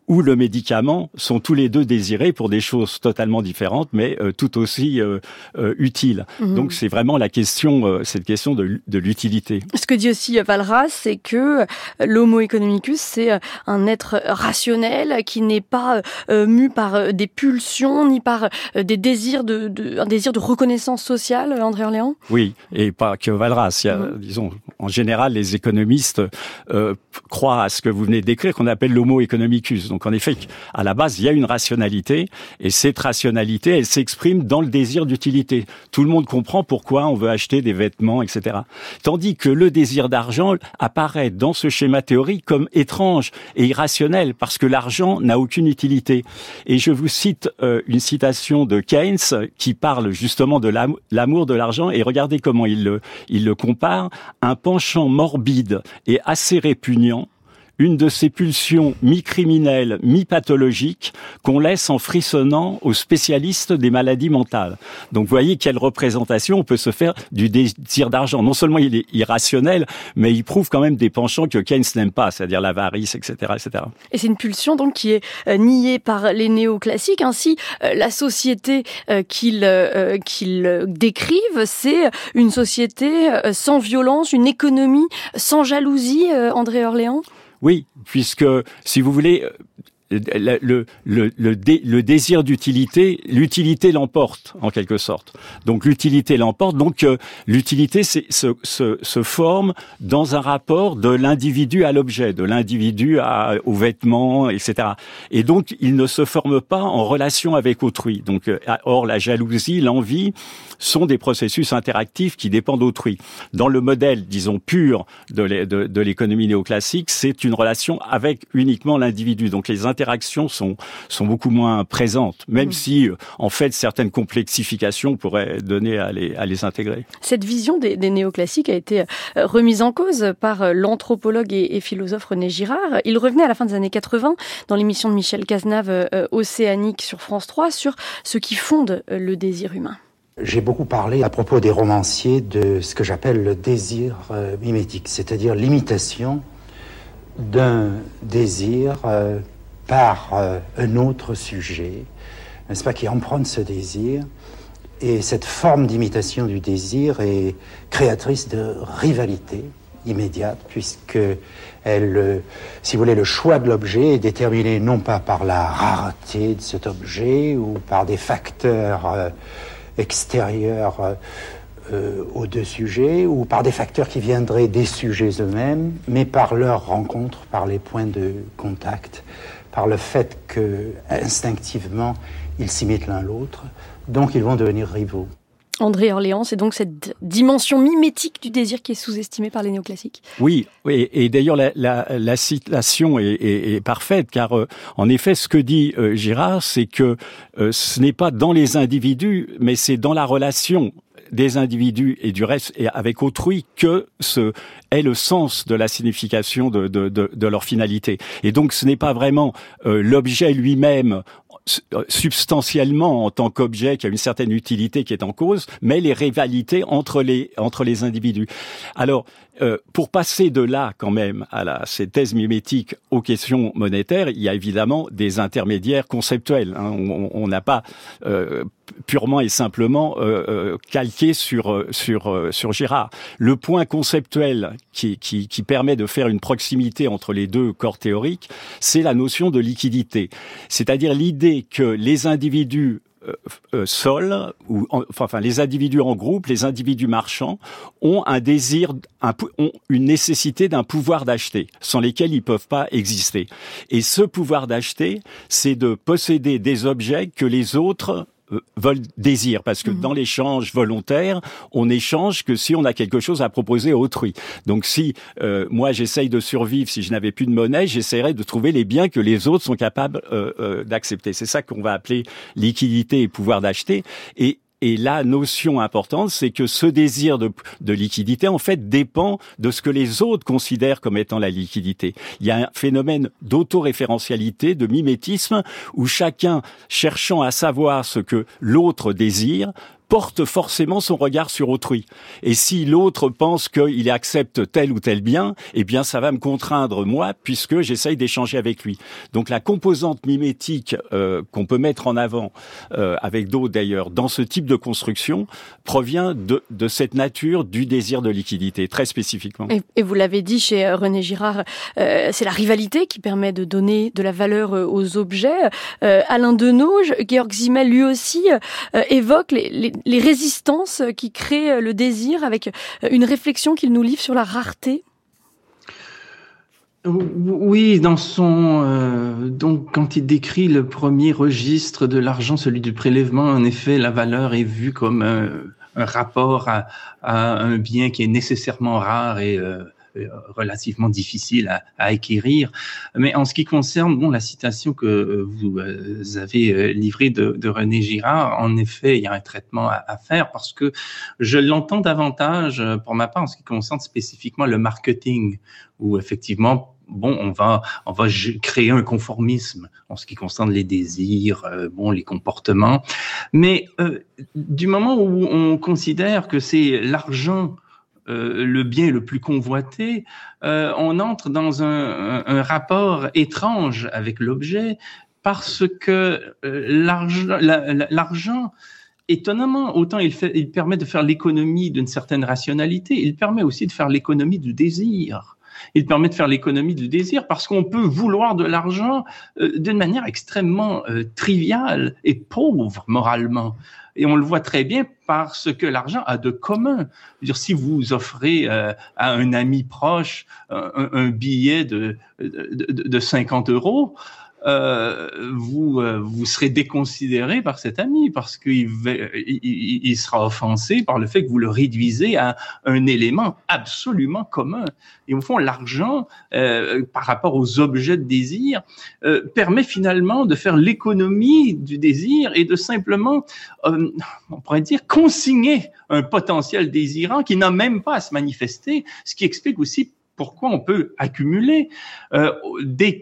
ou le médicament sont tous les deux désirés pour des choses totalement différentes, mais euh, tout aussi euh, euh, utiles. Mmh. Donc c'est vraiment la question, euh, cette question de, de l'utilité. Ce que dit aussi Walras, c'est que l'homo economicus, c'est un être rationnel qui n'est pas euh, mu par des pulsions ni par euh, des désirs de, de un désir de reconnaissance sociale. André Orléans. Oui, et pas que Walras. Il y a, mmh. disons, en général, les économistes euh, croient à ce que vous venez de décrire, qu'on appelle l'homo economicus. Donc en effet, à la base, il y a une rationalité, et cette rationalité, elle s'exprime dans le désir d'utilité. Tout le monde comprend pourquoi on veut acheter des vêtements, et cetera. Tandis que le désir d'argent apparaît dans ce schéma théorique comme étrange et irrationnel, parce que l'argent n'a aucune utilité. Et je vous cite euh, une citation de Keynes qui parle justement de l'amour de l'argent, et regardez comment il le, il le compare. Un penchant morbide et assez répugnant, une de ces pulsions mi-criminelles, mi-pathologiques qu'on laisse en frissonnant aux spécialistes des maladies mentales. Donc vous voyez quelle représentation on peut se faire du désir d'argent. Non seulement il est irrationnel, mais il prouve quand même des penchants que Keynes n'aime pas, c'est-à-dire l'avarice, et cetera, et cetera. Et c'est une pulsion donc qui est euh, niée par les néoclassiques. Ainsi, euh, la société euh, qu'ils euh, qu'ils décrivent, c'est une société euh, sans violence, une économie sans jalousie, euh, André Orléans. Oui, puisque, si vous voulez, le, le, le, le, dé, le désir d'utilité, l'utilité l'emporte, en quelque sorte. Donc, l'utilité l'emporte. Donc, euh, l'utilité c'est, se, se, se forme dans un rapport de l'individu à l'objet, de l'individu à, aux vêtements, et cetera. Et donc, il ne se forme pas en relation avec autrui. Donc, euh, or, la jalousie, l'envie sont des processus interactifs qui dépendent d'autrui. Dans le modèle, disons, pur de, l'é, de, de l'économie néoclassique, c'est une relation avec uniquement l'individu. Donc, les interactions sont sont beaucoup moins présentes, même mmh. si, en fait, certaines complexifications pourraient donner à les, à les intégrer. Cette vision des, des néoclassiques a été remise en cause par l'anthropologue et, et philosophe René Girard. Il revenait à la fin des années quatre-vingts dans l'émission de Michel Cazenave euh, Océanique sur France trois sur ce qui fonde le désir humain. J'ai beaucoup parlé à propos des romanciers de ce que j'appelle le désir euh, mimétique, c'est-à-dire l'imitation d'un désir euh, par euh, un autre sujet, n'est-ce pas, qui emprunte ce désir. Et cette forme d'imitation du désir est créatrice de rivalité immédiate, puisque elle, euh, si vous voulez, le choix de l'objet est déterminé non pas par la rareté de cet objet ou par des facteurs euh, extérieurs euh, euh, aux deux sujets ou par des facteurs qui viendraient des sujets eux-mêmes, mais par leur rencontre, par les points de contact, par le fait que instinctivement ils s'imitent l'un l'autre, donc ils vont devenir rivaux. André Orléans, c'est donc cette dimension mimétique du désir qui est sous-estimée par les néoclassiques. Oui, et, et d'ailleurs la, la, la citation est, est, est parfaite, car euh, en effet, ce que dit euh, Girard, c'est que euh, ce n'est pas dans les individus, mais c'est dans la relation des individus et du reste et avec autrui que ce est le sens de la signification de, de, de, de leur finalité. Et donc ce n'est pas vraiment euh, l'objet lui-même substantiellement en tant qu'objet qui a une certaine utilité qui est en cause, mais les rivalités entre les entre les individus. Alors, euh, pour passer de là quand même à la, ces thèses mimétiques aux questions monétaires, il y a évidemment des intermédiaires conceptuels. Hein. On n'a pas euh, purement et simplement euh, euh, calqué sur sur euh, sur Girard. Le point conceptuel qui, qui qui permet de faire une proximité entre les deux corps théoriques, c'est la notion de liquidité, c'est-à-dire l'idée que les individus euh, euh, seuls, ou en, enfin les individus en groupe, les individus marchands, ont un désir, un, ont une nécessité d'un pouvoir d'acheter, sans lesquels ils peuvent pas exister. Et ce pouvoir d'acheter, c'est de posséder des objets que les autres veulent désir, parce que mmh. dans l'échange volontaire, on échange que si on a quelque chose à proposer à autrui. Donc si euh, moi j'essaye de survivre, si je n'avais plus de monnaie, j'essaierais de trouver les biens que les autres sont capables euh, euh, d'accepter. C'est ça qu'on va appeler liquidité et pouvoir d'acheter. Et Et la notion importante, c'est que ce désir de, de liquidité, en fait, dépend de ce que les autres considèrent comme étant la liquidité. Il y a un phénomène d'autoréférentialité, de mimétisme, où chacun, cherchant à savoir ce que l'autre désire, porte forcément son regard sur autrui. Et si l'autre pense qu'il accepte tel ou tel bien, eh bien ça va me contraindre moi, puisque j'essaye d'échanger avec lui. Donc la composante mimétique euh, qu'on peut mettre en avant, euh, avec d'autres d'ailleurs, dans ce type de construction, provient de, de cette nature du désir de liquidité, très spécifiquement. Et, et vous l'avez dit chez René Girard, euh, c'est la rivalité qui permet de donner de la valeur aux objets. Euh, Alain Denauge, Georg Simmel lui aussi euh, évoque les, les les résistances qui créent le désir, avec une réflexion qu'il nous livre sur la rareté. Oui, dans son euh, donc quand il décrit le premier registre de l'argent, celui du prélèvement, en effet, la valeur est vue comme un, un rapport à, à un bien qui est nécessairement rare et euh, relativement difficile à, à acquérir. Mais en ce qui concerne bon la citation que vous avez livrée de, de René Girard, en effet, il y a un traitement à, à faire parce que je l'entends davantage pour ma part en ce qui concerne spécifiquement le marketing, où effectivement bon, on va, on va créer un conformisme en ce qui concerne les désirs, euh, bon, les comportements. Mais euh, du moment où on considère que c'est l'argent Euh, le bien le plus convoité, euh, on entre dans un, un, un rapport étrange avec l'objet parce que euh, l'argent, la, la, l'argent, étonnamment, autant il, fait, il permet de faire l'économie d'une certaine rationalité, il permet aussi de faire l'économie du désir. Il permet de faire l'économie du désir parce qu'on peut vouloir de l'argent euh, d'une manière extrêmement euh, triviale et pauvre moralement. Et on le voit très bien parce que l'argent a de commun. Je veux dire, si vous offrez euh, à un ami proche un, un billet de, de, de, de cinquante euros, euh, vous, euh, vous serez déconsidéré par cet ami parce qu'il il, il sera offensé par le fait que vous le réduisez à un élément absolument commun. Et au fond, l'argent, euh, par rapport aux objets de désir, euh, permet finalement de faire l'économie du désir et de simplement, euh, on pourrait dire, consigner un potentiel désirant qui n'a même pas à se manifester, ce qui explique aussi pourquoi on peut accumuler euh, des,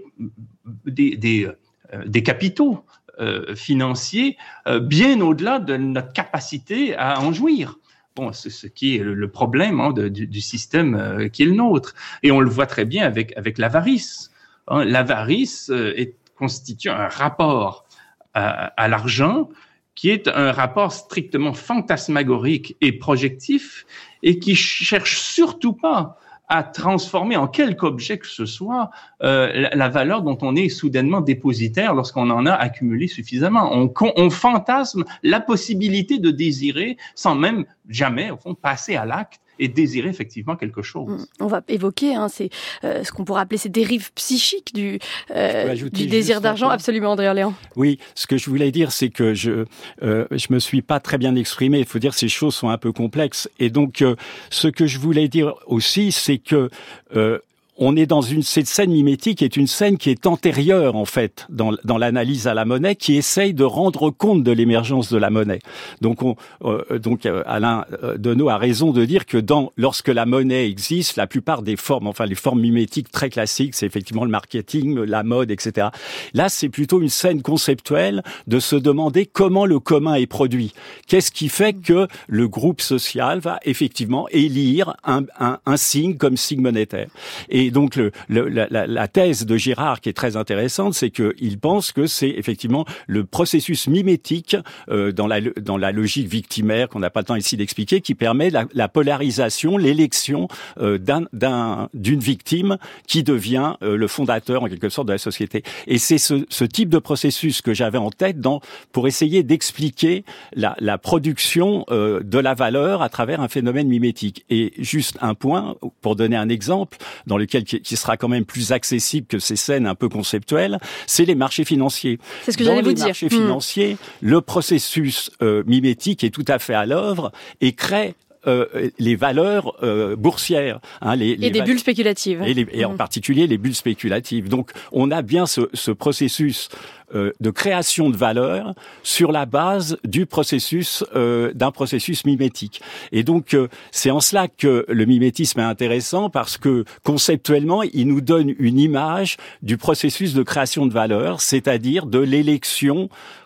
des, des, euh, des capitaux euh, financiers euh, bien au-delà de notre capacité à en jouir. Bon, c'est ce qui est le problème hein, de, du, du système euh, qui est le nôtre. Et on le voit très bien avec, avec l'avarice. Hein, l'avarice euh, est, constitue un rapport à, à l'argent qui est un rapport strictement fantasmagorique et projectif et qui cherche surtout pas à transformer en quelque objet que ce soit euh, la, la valeur dont on est soudainement dépositaire lorsqu'on en a accumulé suffisamment. On, on fantasme la possibilité de désirer sans même jamais, au fond, passer à l'acte et désirer effectivement quelque chose. On va évoquer hein, c'est, euh, ce qu'on pourrait appeler ces dérives psychiques du, euh, du désir d'argent. Absolument, André Orléans. Oui, ce que je voulais dire, c'est que je euh, je me suis pas très bien exprimé. Il faut dire que ces choses sont un peu complexes. Et donc, euh, ce que je voulais dire aussi, c'est que euh, on est dans une cette scène mimétique est une scène qui est antérieure en fait dans dans l'analyse à la monnaie, qui essaye de rendre compte de l'émergence de la monnaie. Donc on euh, donc euh, Alain euh, Denauge a raison de dire que dans lorsque la monnaie existe, la plupart des formes, enfin les formes mimétiques très classiques, c'est effectivement le marketing, la mode, et cetera. Là, c'est plutôt une scène conceptuelle de se demander comment le commun est produit. Qu'est-ce qui fait que le groupe social va effectivement élire un un, un signe comme signe monétaire. Et Et donc le, le, la, la thèse de Girard qui est très intéressante, c'est qu'il pense que c'est effectivement le processus mimétique euh, dans, la, dans la logique victimaire qu'on n'a pas le temps ici d'expliquer, qui permet la, la polarisation, l'élection euh, d'un, d'un, d'une victime qui devient euh, le fondateur en quelque sorte de la société. Et c'est ce, ce type de processus que j'avais en tête dans, pour essayer d'expliquer la, la production euh, de la valeur à travers un phénomène mimétique. Et juste un point, pour donner un exemple, dans lequel qui sera quand même plus accessible que ces scènes un peu conceptuelles, c'est les marchés financiers. C'est ce que j'allais vous dire. Dans les marchés financiers, mmh. le processus euh, mimétique est tout à fait à l'œuvre et crée Euh, les valeurs euh, boursières, hein, les, les et des va- bulles spéculatives, et, les, et mmh. en particulier les bulles spéculatives. Donc, on a bien ce, ce processus euh, de création de valeur sur la base du processus euh, d'un processus mimétique. Et donc, euh, c'est en cela que le mimétisme est intéressant parce que conceptuellement, il nous donne une image du processus de création de valeur, c'est-à-dire de l'élection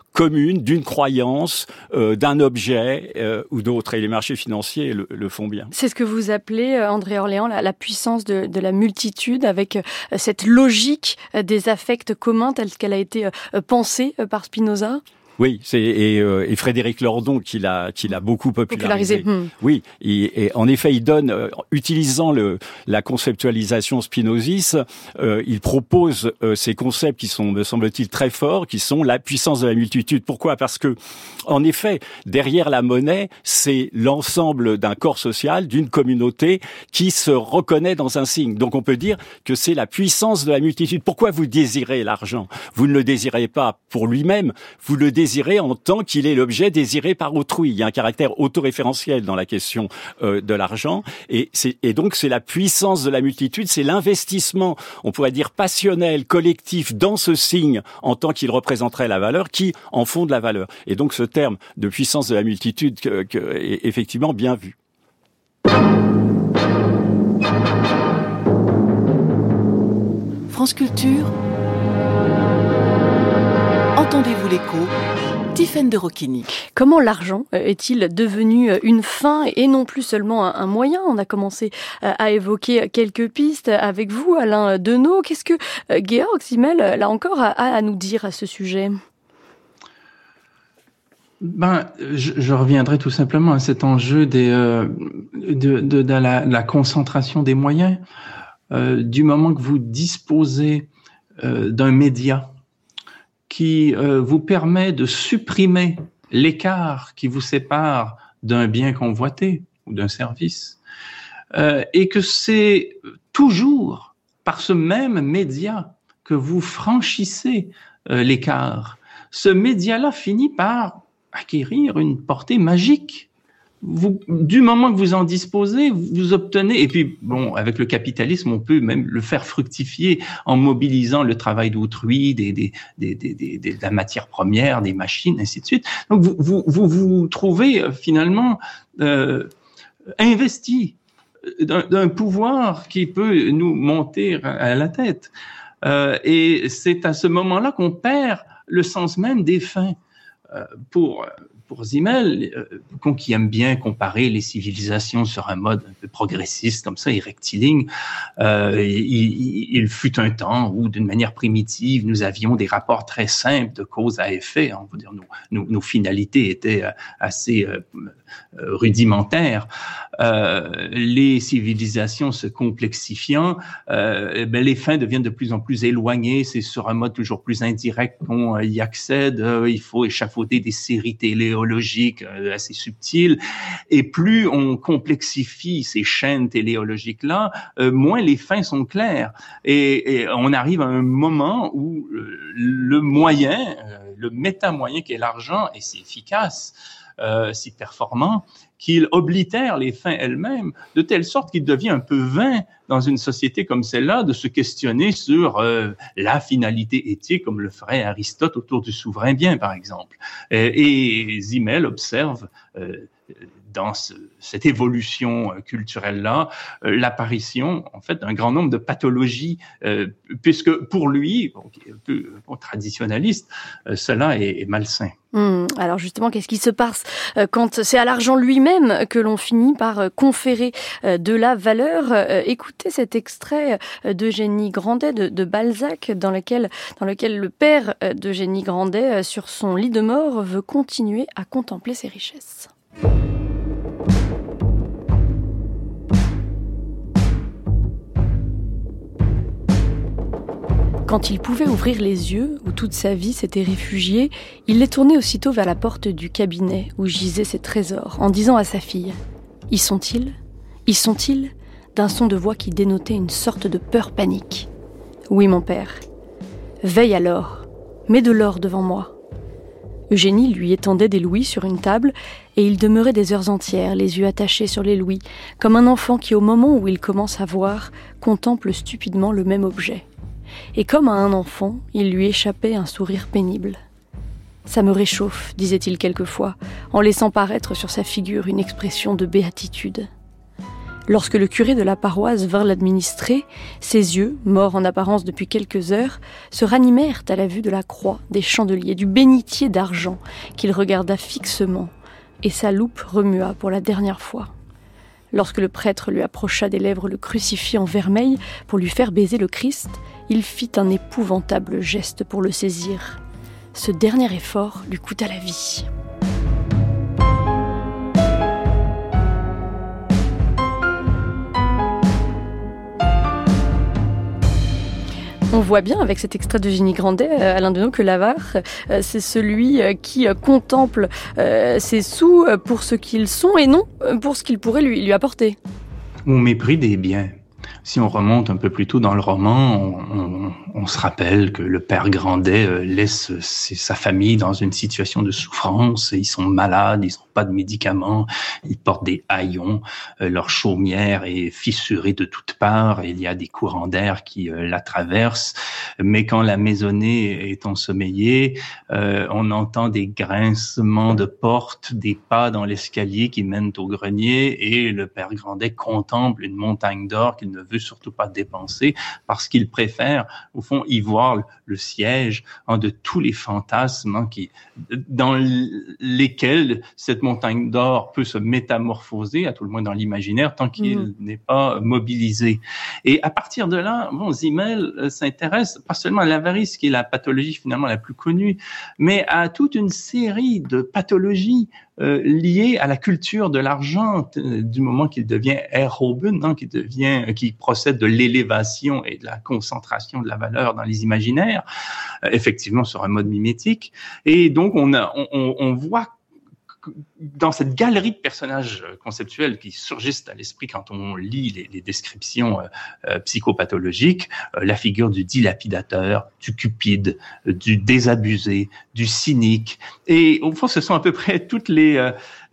commune d'une croyance, euh, d'un objet euh, ou d'autre. Et les marchés financiers le, le font bien. C'est ce que vous appelez, André Orléans, la, la puissance de, de la multitude, avec euh, cette logique euh, des affects communs telle qu'elle a été euh, pensée euh, par Spinoza. Oui, c'est et, euh, et Frédéric Lordon qui l'a qui l'a beaucoup popularisé. popularisé. Hmm. Oui, et, et en effet, il donne, euh, utilisant le la conceptualisation spinoziste, euh, il propose euh, ces concepts qui sont, me semble-t-il, très forts, qui sont la puissance de la multitude. Pourquoi ? Parce que, en effet, derrière la monnaie, c'est l'ensemble d'un corps social, d'une communauté qui se reconnaît dans un signe. Donc, on peut dire que c'est la puissance de la multitude. Pourquoi vous désirez l'argent ? Vous ne le désirez pas pour lui-même, vous le désirez en tant qu'il est l'objet désiré par autrui. Il y a un caractère autoréférentiel dans la question euh, de l'argent, et, c'est, et donc c'est la puissance de la multitude, c'est l'investissement, on pourrait dire passionnel, collectif, dans ce signe en tant qu'il représenterait la valeur, qui en fonde la valeur. Et donc ce terme de puissance de la multitude que, que, est effectivement bien vu. France Culture. Entendez-vous l'écho ? Tiffaine de Rocchini. Comment l'argent est-il devenu une fin et non plus seulement un moyen ? On a commencé à évoquer quelques pistes avec vous, Alain Deneau. Qu'est-ce que Georg Simmel, là encore, a à nous dire à ce sujet ? Ben, je, je reviendrai tout simplement à cet enjeu des, euh, de, de, de la, la concentration des moyens. Euh, du moment que vous disposez euh, d'un média qui euh, vous permet de supprimer l'écart qui vous sépare d'un bien convoité ou d'un service, euh, et que c'est toujours par ce même média que vous franchissez euh, l'écart. Ce média-là finit par acquérir une portée magique. Vous, du moment que vous en disposez, vous obtenez, et puis bon, avec le capitalisme, on peut même le faire fructifier en mobilisant le travail d'autrui, des, des, des, des, des, des, de la matière première, des machines, ainsi de suite. Donc vous vous vous, vous trouvez euh, finalement euh, investi d'un, d'un pouvoir qui peut nous monter à la tête, euh, et c'est à ce moment-là qu'on perd le sens même des fins. Euh, pour Pour Simmel, euh, qui aime bien comparer les civilisations sur un mode un peu progressiste, comme ça, et rectiligne, euh, il, il fut un temps où, d'une manière primitive, nous avions des rapports très simples de cause à effet. On va dire, nos, nos, nos finalités étaient assez euh, rudimentaires. Euh, les civilisations se complexifiant, euh, ben, les fins deviennent de plus en plus éloignées. C'est sur un mode toujours plus indirect qu'on y accède. Euh, il faut échafauder des séries téléologiques euh, assez subtiles. Et plus on complexifie ces chaînes téléologiques-là, euh, moins les fins sont claires. Et, et on arrive à un moment où le, le moyen, euh, le méta-moyen qui est l'argent, est si efficace, euh, si performant, qu'il oblitère les fins elles-mêmes, de telle sorte qu'il devient un peu vain dans une société comme celle-là de se questionner sur euh, la finalité éthique, comme le ferait Aristote autour du souverain bien, par exemple. Et, et Simmel observe euh, dans ce, cette évolution culturelle-là, euh, l'apparition, en fait, d'un grand nombre de pathologies, euh, puisque pour lui, bon, qui est un peu bon, traditionnaliste, euh, cela est, est malsain. Hum, alors justement, qu'est-ce qui se passe euh, quand c'est à l'argent lui-même que l'on finit par euh, conférer euh, de la valeur ? euh, Écoutez cet extrait euh, d'Eugénie Grandet de, de Balzac, dans lequel, dans lequel le père euh, d'Eugénie Grandet, euh, sur son lit de mort, veut continuer à contempler ses richesses. Quand il pouvait ouvrir les yeux, où toute sa vie s'était réfugiée, il les tournait aussitôt vers la porte du cabinet où gisaient ses trésors, en disant à sa fille « Y sont-ils ? Y sont-ils ?» d'un son de voix qui dénotait une sorte de peur panique. « Oui, mon père. Veille alors. Mets de l'or devant moi. » Eugénie lui étendait des louis sur une table et il demeurait des heures entières, les yeux attachés sur les louis, comme un enfant qui, au moment où il commence à voir, contemple stupidement le même objet. Et comme à un enfant, il lui échappait un sourire pénible. « Ça me réchauffe », disait-il quelquefois, en laissant paraître sur sa figure une expression de béatitude. Lorsque le curé de la paroisse vint l'administrer, ses yeux, morts en apparence depuis quelques heures, se ranimèrent à la vue de la croix, des chandeliers, du bénitier d'argent qu'il regarda fixement, et sa loupe remua pour la dernière fois. Lorsque le prêtre lui approcha des lèvres le crucifix en vermeil pour lui faire baiser le Christ, il fit un épouvantable geste pour le saisir. Ce dernier effort lui coûta la vie. On voit bien avec cet extrait de Ginny Grandet, euh, Alain Deneau, que l'avare, euh, c'est celui euh, qui euh, contemple euh, ses sous pour ce qu'ils sont et non pour ce qu'ils pourraient lui, lui apporter. Au mépris des biens. Si on remonte un peu plus tôt dans le roman, on, on, on se rappelle que le père Grandet laisse sa famille dans une situation de souffrance. Ils sont malades, ils n'ont pas de médicaments, ils portent des haillons, leur chaumière est fissurée de toutes parts, il y a des courants d'air qui euh, la traversent. Mais quand la maisonnée est ensommeillée, euh, on entend des grincements de portes, des pas dans l'escalier qui mènent au grenier, et le père Grandet contemple une montagne d'or qu'il ne veut surtout pas dépenser parce qu'il préfère, au fond, y voir le, le siège hein, de tous les fantasmes hein, qui, dans lesquels cette montagne d'or peut se métamorphoser, à tout le moins dans l'imaginaire, tant qu'il mmh. n'est pas mobilisé. Et à partir de là, bon, Simmel euh, s'intéresse pas seulement à l'avarice, qui est la pathologie finalement la plus connue, mais à toute une série de pathologies Euh, lié à la culture de l'argent euh, du moment qu'il devient erhoben, hein, qui devient, euh, qui procède de l'élévation et de la concentration de la valeur dans les imaginaires, euh, effectivement sur un mode mimétique. Et donc on, a, on, on voit dans cette galerie de personnages conceptuels qui surgissent à l'esprit quand on lit les, les descriptions euh, psychopathologiques, euh, la figure du dilapidateur, du cupide, euh, du désabusé, du cynique. Et au fond, ce sont à peu près toutes les, euh,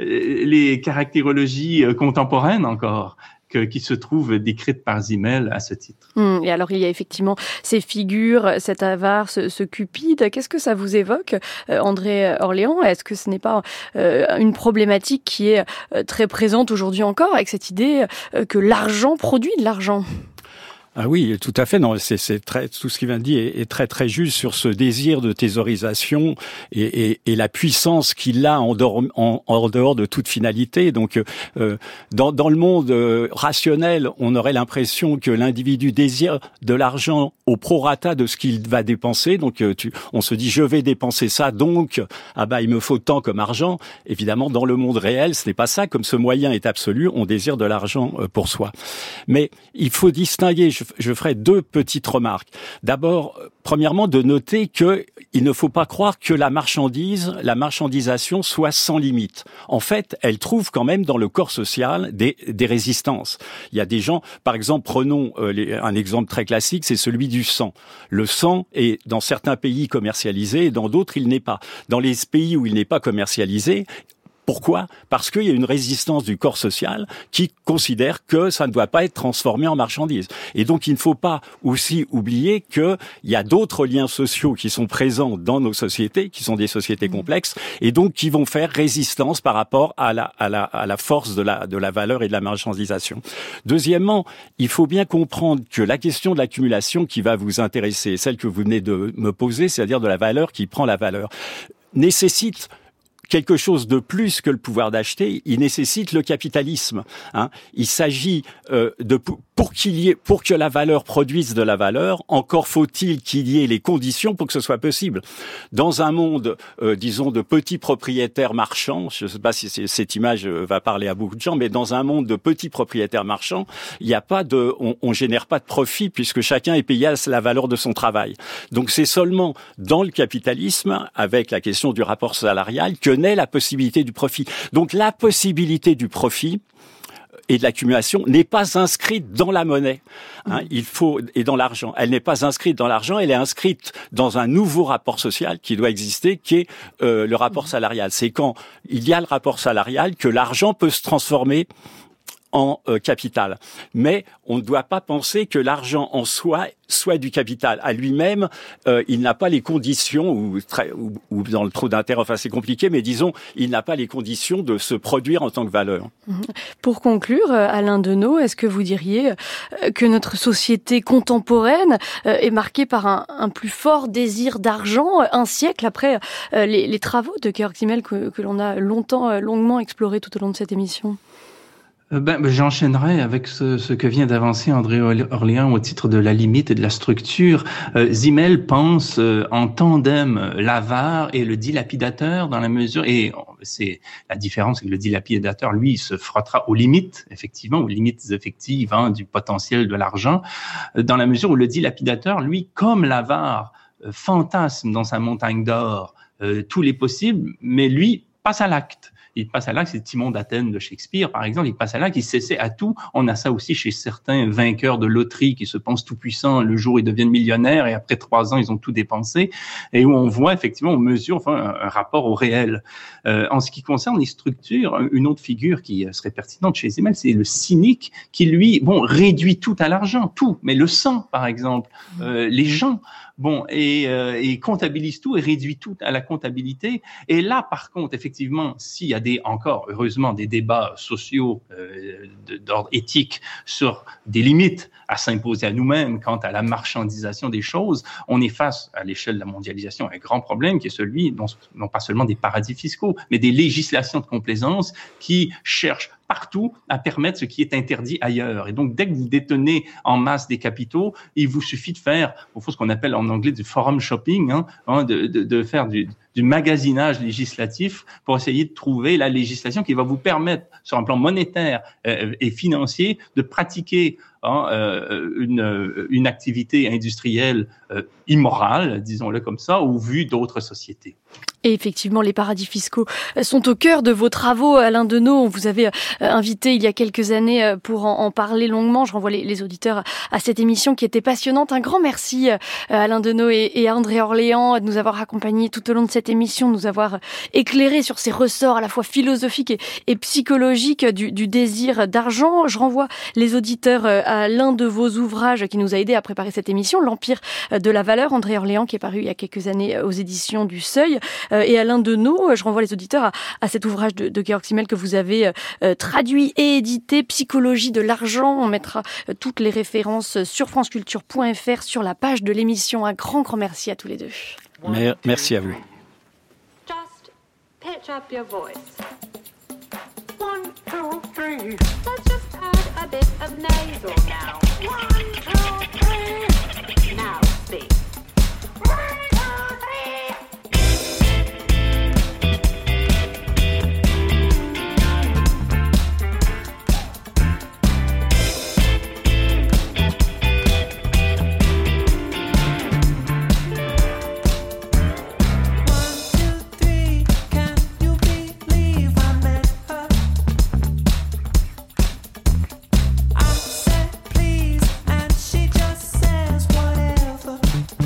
les caractérologies euh, contemporaines encore que, qui se trouvent décrites par Simmel à ce titre. Mmh, et alors, il y a effectivement ces figures, cet avare, ce, ce cupide. Qu'est-ce que ça vous évoque, euh, André Orléans ? Est-ce que ce n'est pas euh, une problématique qui est euh, très présente aujourd'hui encore, avec cette idée euh, que l'argent produit de l'argent ? Ah oui, tout à fait. Non, c'est, c'est très, tout ce qu'il vient de dire est, est très très juste sur ce désir de thésaurisation et, et, et la puissance qu'il a en dehors, en, en dehors de toute finalité. Donc, euh, dans, dans le monde euh, rationnel, on aurait l'impression que l'individu désire de l'argent au prorata de ce qu'il va dépenser. Donc, euh, tu, on se dit, je vais dépenser ça, donc, ah bah, il me faut tant comme argent. Évidemment, dans le monde réel, ce n'est pas ça. Comme ce moyen est absolu, on désire de l'argent euh, pour soi. Mais il faut distinguer. Je, Je ferai deux petites remarques. D'abord, premièrement, de noter que il ne faut pas croire que la marchandise, la marchandisation soit sans limite. En fait, elle trouve quand même dans le corps social des, des résistances. Il y a des gens, par exemple, prenons euh, les, un exemple très classique, c'est celui du sang. Le sang est dans certains pays commercialisé et dans d'autres, il n'est pas. Dans les pays où il n'est pas commercialisé, pourquoi ? Parce qu'il y a une résistance du corps social qui considère que ça ne doit pas être transformé en marchandise. Et donc, il ne faut pas aussi oublier qu'il y a d'autres liens sociaux qui sont présents dans nos sociétés, qui sont des sociétés complexes, et donc qui vont faire résistance par rapport à la, à la, à la force de la, de la valeur et de la marchandisation. Deuxièmement, il faut bien comprendre que la question de l'accumulation qui va vous intéresser, celle que vous venez de me poser, c'est-à-dire de la valeur qui prend la valeur, nécessite quelque chose de plus que le pouvoir d'acheter, il nécessite le capitalisme. Hein. Il s'agit euh, de pour qu'il y ait, pour que la valeur produise de la valeur, encore faut-il qu'il y ait les conditions pour que ce soit possible. Dans un monde, euh, disons, de petits propriétaires marchands, je ne sais pas si cette image va parler à beaucoup de gens, mais dans un monde de petits propriétaires marchands, il n'y a pas de, on, on génère pas de profit puisque chacun est payé à la valeur de son travail. Donc c'est seulement dans le capitalisme, avec la question du rapport salarial, que naît la possibilité du profit. Donc la possibilité du profit et de l'accumulation n'est pas inscrite dans la monnaie. Hein, il faut et dans l'argent. Elle n'est pas inscrite dans l'argent. Elle est inscrite dans un nouveau rapport social qui doit exister, qui est euh, le rapport salarial. C'est quand il y a le rapport salarial que l'argent peut se transformer en euh, capital. Mais on ne doit pas penser que l'argent en soi soit du capital. À lui-même, euh, il n'a pas les conditions, ou, très, ou, ou dans le trou d'intérêt, enfin c'est compliqué, mais disons, il n'a pas les conditions de se produire en tant que valeur. Pour conclure, Alain Deneau, est-ce que vous diriez que notre société contemporaine est marquée par un, un plus fort désir d'argent, un siècle après les, les travaux de Georg Simmel que, que l'on a longtemps, longuement explorés tout au long de cette émission? Ben, ben, j'enchaînerai avec ce, ce que vient d'avancer André Orléans au titre de la limite et de la structure. Euh, Simmel pense euh, en tandem l'avare et le dilapidateur dans la mesure, et c'est la différence, c'est que le dilapidateur, lui, il se frottera aux limites, effectivement, aux limites effectives hein, du potentiel de l'argent, dans la mesure où le dilapidateur, lui, comme l'avare, euh, fantasme dans sa montagne d'or euh, tous les possibles, mais lui passe à l'acte. Il passe à l'acte, c'est Timon d'Athènes de Shakespeare, par exemple, il passe à l'acte, il s'essaie à tout. On a ça aussi chez certains vainqueurs de loterie qui se pensent tout puissants le jour où ils deviennent millionnaires et après trois ans, ils ont tout dépensé. Et où on voit effectivement, on mesure enfin, un, un rapport au réel. Euh, en ce qui concerne les structures, une autre figure qui serait pertinente chez Simmel, c'est le cynique qui, lui, bon, réduit tout à l'argent, tout, mais le sang, par exemple, euh, les gens. Bon, et, euh, et comptabilise tout et réduit tout à la comptabilité. Et là, par contre, effectivement, s'il y a des, encore, heureusement, des débats sociaux euh, d'ordre éthique sur des limites à s'imposer à nous-mêmes quant à la marchandisation des choses, on est face, à l'échelle de la mondialisation, à un grand problème qui est celui, non, non pas seulement des paradis fiscaux, mais des législations de complaisance qui cherchent partout à permettre ce qui est interdit ailleurs. Et donc, dès que vous détenez en masse des capitaux, il vous suffit de faire, au fond, ce qu'on appelle en anglais du forum shopping, hein, hein, de, de, de faire du, du magasinage législatif pour essayer de trouver la législation qui va vous permettre, sur un plan monétaire euh, et financier, de pratiquer hein, euh, une, une activité industrielle euh, immorale, disons-le comme ça, au vu d'autres sociétés. Et effectivement, les paradis fiscaux sont au cœur de vos travaux. Alain Deneau, on vous avait invité il y a quelques années pour en, en parler longuement. Je renvoie les, les auditeurs à cette émission qui était passionnante. Un grand merci Alain Deneau et, et André Orléans de nous avoir accompagnés tout au long de cette émission, de nous avoir éclairé sur ces ressorts à la fois philosophiques et, et psychologiques du, du désir d'argent. Je renvoie les auditeurs à l'un de vos ouvrages qui nous a aidés à préparer cette émission, L'Empire de la valeur, André Orléans, qui est paru il y a quelques années aux éditions du Seuil. Et Alain Deneau, je renvoie les auditeurs à, à cet ouvrage de, de Georg Simmel que vous avez euh, traduit et édité, Psychologie de l'argent. On mettra euh, toutes les références sur franceculture point f r sur la page de l'émission. Un grand, grand merci à tous les deux. Mer- merci à vous. Just pitch up your voice. One, two, three. Let's just add a bit of nasal now. One, two, three. Now speak. One, two, three. I said please, and she just says whatever.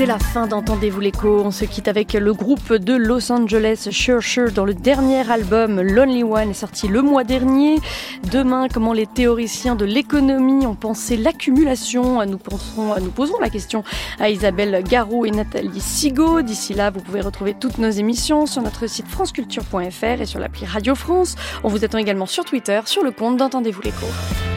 C'est la fin d'Entendez-vous l'écho. On se quitte avec le groupe de Los Angeles Sure Sure dont le dernier album Lonely One est sorti le mois dernier. Demain, comment les théoriciens de l'économie ont pensé l'accumulation. Nous, pensons, nous posons la question à Isabelle Garot et Nathalie Sigaud. D'ici là, vous pouvez retrouver toutes nos émissions sur notre site franceculture point f r et sur l'appli Radio France. On vous attend également sur Twitter, sur le compte d'Entendez-vous l'écho.